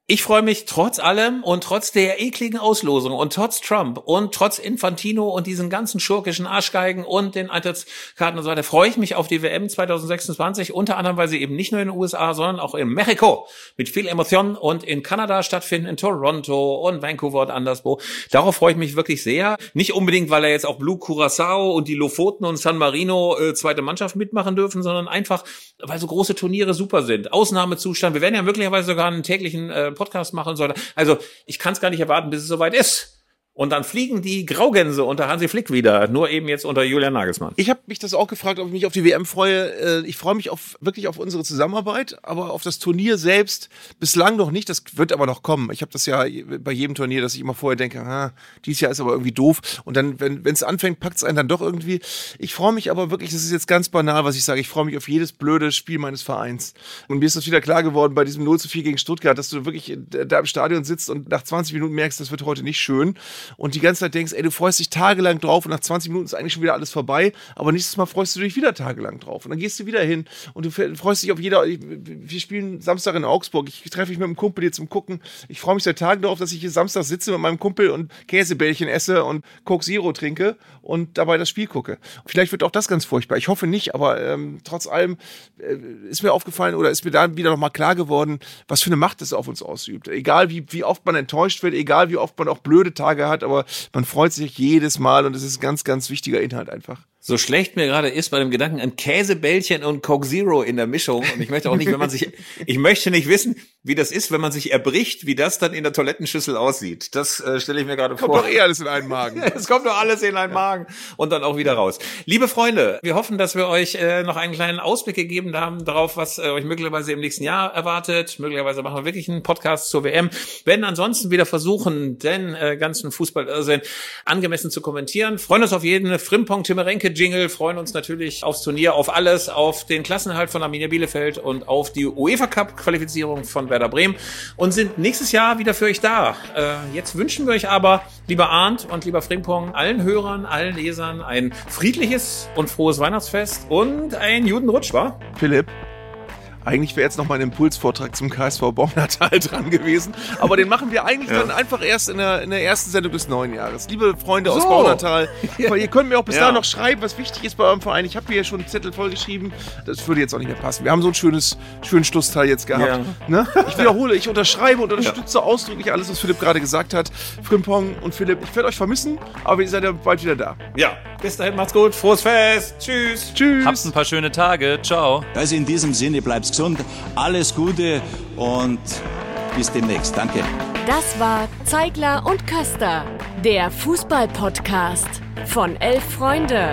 Ich freue mich trotz allem und trotz der ekligen Auslosung und trotz Trump und trotz Infantino und diesen ganzen schurkischen Arschgeigen und den Eintrittskarten und so weiter, freue ich mich auf die W M zwanzig sechsundzwanzig, unter anderem, weil sie eben nicht nur in den U S A, sondern auch in Mexiko mit viel Emotion und in Kanada stattfinden, in Toronto und Vancouver und anderswo. Darauf freue ich mich wirklich sehr. Nicht unbedingt, weil er jetzt auch Blue Curaçao und die Lofoten und San Marino äh, zweite Mannschaft mitmachen dürfen, sondern einfach, weil so große Turniere super sind. Ausnahmezustand. Wir werden ja möglicherweise sogar einen täglichen äh, Podcast machen sollte. Also ich kann es gar nicht erwarten, bis es soweit ist. Und dann fliegen die Graugänse unter Hansi Flick wieder, nur eben jetzt unter Julian Nagelsmann. Ich habe mich das auch gefragt, ob ich mich auf die W M freue. Ich freue mich auf, wirklich auf unsere Zusammenarbeit, aber auf das Turnier selbst bislang noch nicht. Das wird aber noch kommen. Ich habe das ja bei jedem Turnier, dass ich immer vorher denke, ah, dieses Jahr ist aber irgendwie doof. Und dann, wenn es anfängt, packt es einen dann doch irgendwie. Ich freue mich aber wirklich, das ist jetzt ganz banal, was ich sage, ich freue mich auf jedes blöde Spiel meines Vereins. Und mir ist das wieder klar geworden bei diesem null zu vier gegen Stuttgart, dass du wirklich da im Stadion sitzt und nach zwanzig Minuten merkst, das wird heute nicht schön. Und die ganze Zeit denkst, ey, du freust dich tagelang drauf und nach zwanzig Minuten ist eigentlich schon wieder alles vorbei, aber nächstes Mal freust du dich wieder tagelang drauf und dann gehst du wieder hin und du freust dich auf jeder, wir spielen Samstag in Augsburg, ich treffe mich mit einem Kumpel hier zum Gucken, ich freue mich seit Tagen darauf, dass ich hier Samstag sitze mit meinem Kumpel und Käsebällchen esse und Coke Zero trinke und dabei das Spiel gucke. Vielleicht wird auch das ganz furchtbar, ich hoffe nicht, aber ähm, trotz allem äh, ist mir aufgefallen oder ist mir da wieder nochmal klar geworden, was für eine Macht das auf uns ausübt. Egal wie, wie oft man enttäuscht wird, egal wie oft man auch blöde Tage hat, aber man freut sich jedes Mal und es ist ganz, ganz wichtiger Inhalt einfach. So schlecht mir gerade ist bei dem Gedanken an Käsebällchen und Coke Zero in der Mischung. Und ich möchte auch nicht, wenn man sich, ich möchte nicht wissen, wie das ist, wenn man sich erbricht, wie das dann in der Toilettenschüssel aussieht. Das äh, stelle ich mir gerade vor. Kommt doch eh alles in einen Magen. Es kommt doch alles in einen Magen und dann auch wieder raus. Liebe Freunde, wir hoffen, dass wir euch äh, noch einen kleinen Ausblick gegeben haben darauf, was äh, euch möglicherweise im nächsten Jahr erwartet. Möglicherweise machen wir wirklich einen Podcast zur W M. Werden ansonsten wieder versuchen, den äh, ganzen Fußball-Irrsinn angemessen zu kommentieren. Freuen uns auf jeden Frimpong-Timmerenke Jingle, freuen uns natürlich aufs Turnier, auf alles, auf den Klassenerhalt von Arminia Bielefeld und auf die UEFA Cup Qualifizierung von Werder Bremen und sind nächstes Jahr wieder für euch da. Äh, jetzt wünschen wir euch aber, lieber Arndt und lieber Frimpong, allen Hörern, allen Lesern ein friedliches und frohes Weihnachtsfest und einen guten Rutsch, wa? Philipp? Eigentlich wäre jetzt noch mal ein Impulsvortrag zum K S V Baunatal dran gewesen. Aber den machen wir eigentlich ja. dann einfach erst in der, in der ersten Sendung des neuen Jahres. Liebe Freunde so. aus Baunatal, ja. ihr könnt mir auch bis ja. dahin noch schreiben, was wichtig ist bei eurem Verein. Ich habe hier schon einen Zettel vollgeschrieben. Das würde jetzt auch nicht mehr passen. Wir haben so ein schönes, schönen Schlussteil jetzt gehabt. Ja. Ne? Ich wiederhole, ich unterschreibe und unterstütze ja. ausdrücklich alles, was Philipp gerade gesagt hat. Frimpong und Philipp, ich werde euch vermissen, aber ihr seid ja bald wieder da. Ja, bis dahin, macht's gut. Frohes Fest. Tschüss. Tschüss. Habt ein paar schöne Tage. Ciao. Also in diesem Sinne, bleibt's gesund, alles Gute und bis demnächst. Danke. Das war Zeigler und Köster, der Fußball-Podcast von Elf Freunde.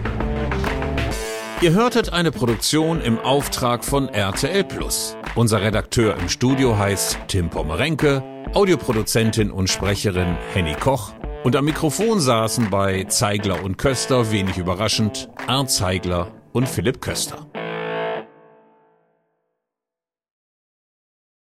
Ihr hörtet eine Produktion im Auftrag von R T L Plus. Unser Redakteur im Studio heißt Tim Pommerenke, Audioproduzentin und Sprecherin Henny Koch und am Mikrofon saßen bei Zeigler und Köster, wenig überraschend, Arndt Zeigler und Philipp Köster.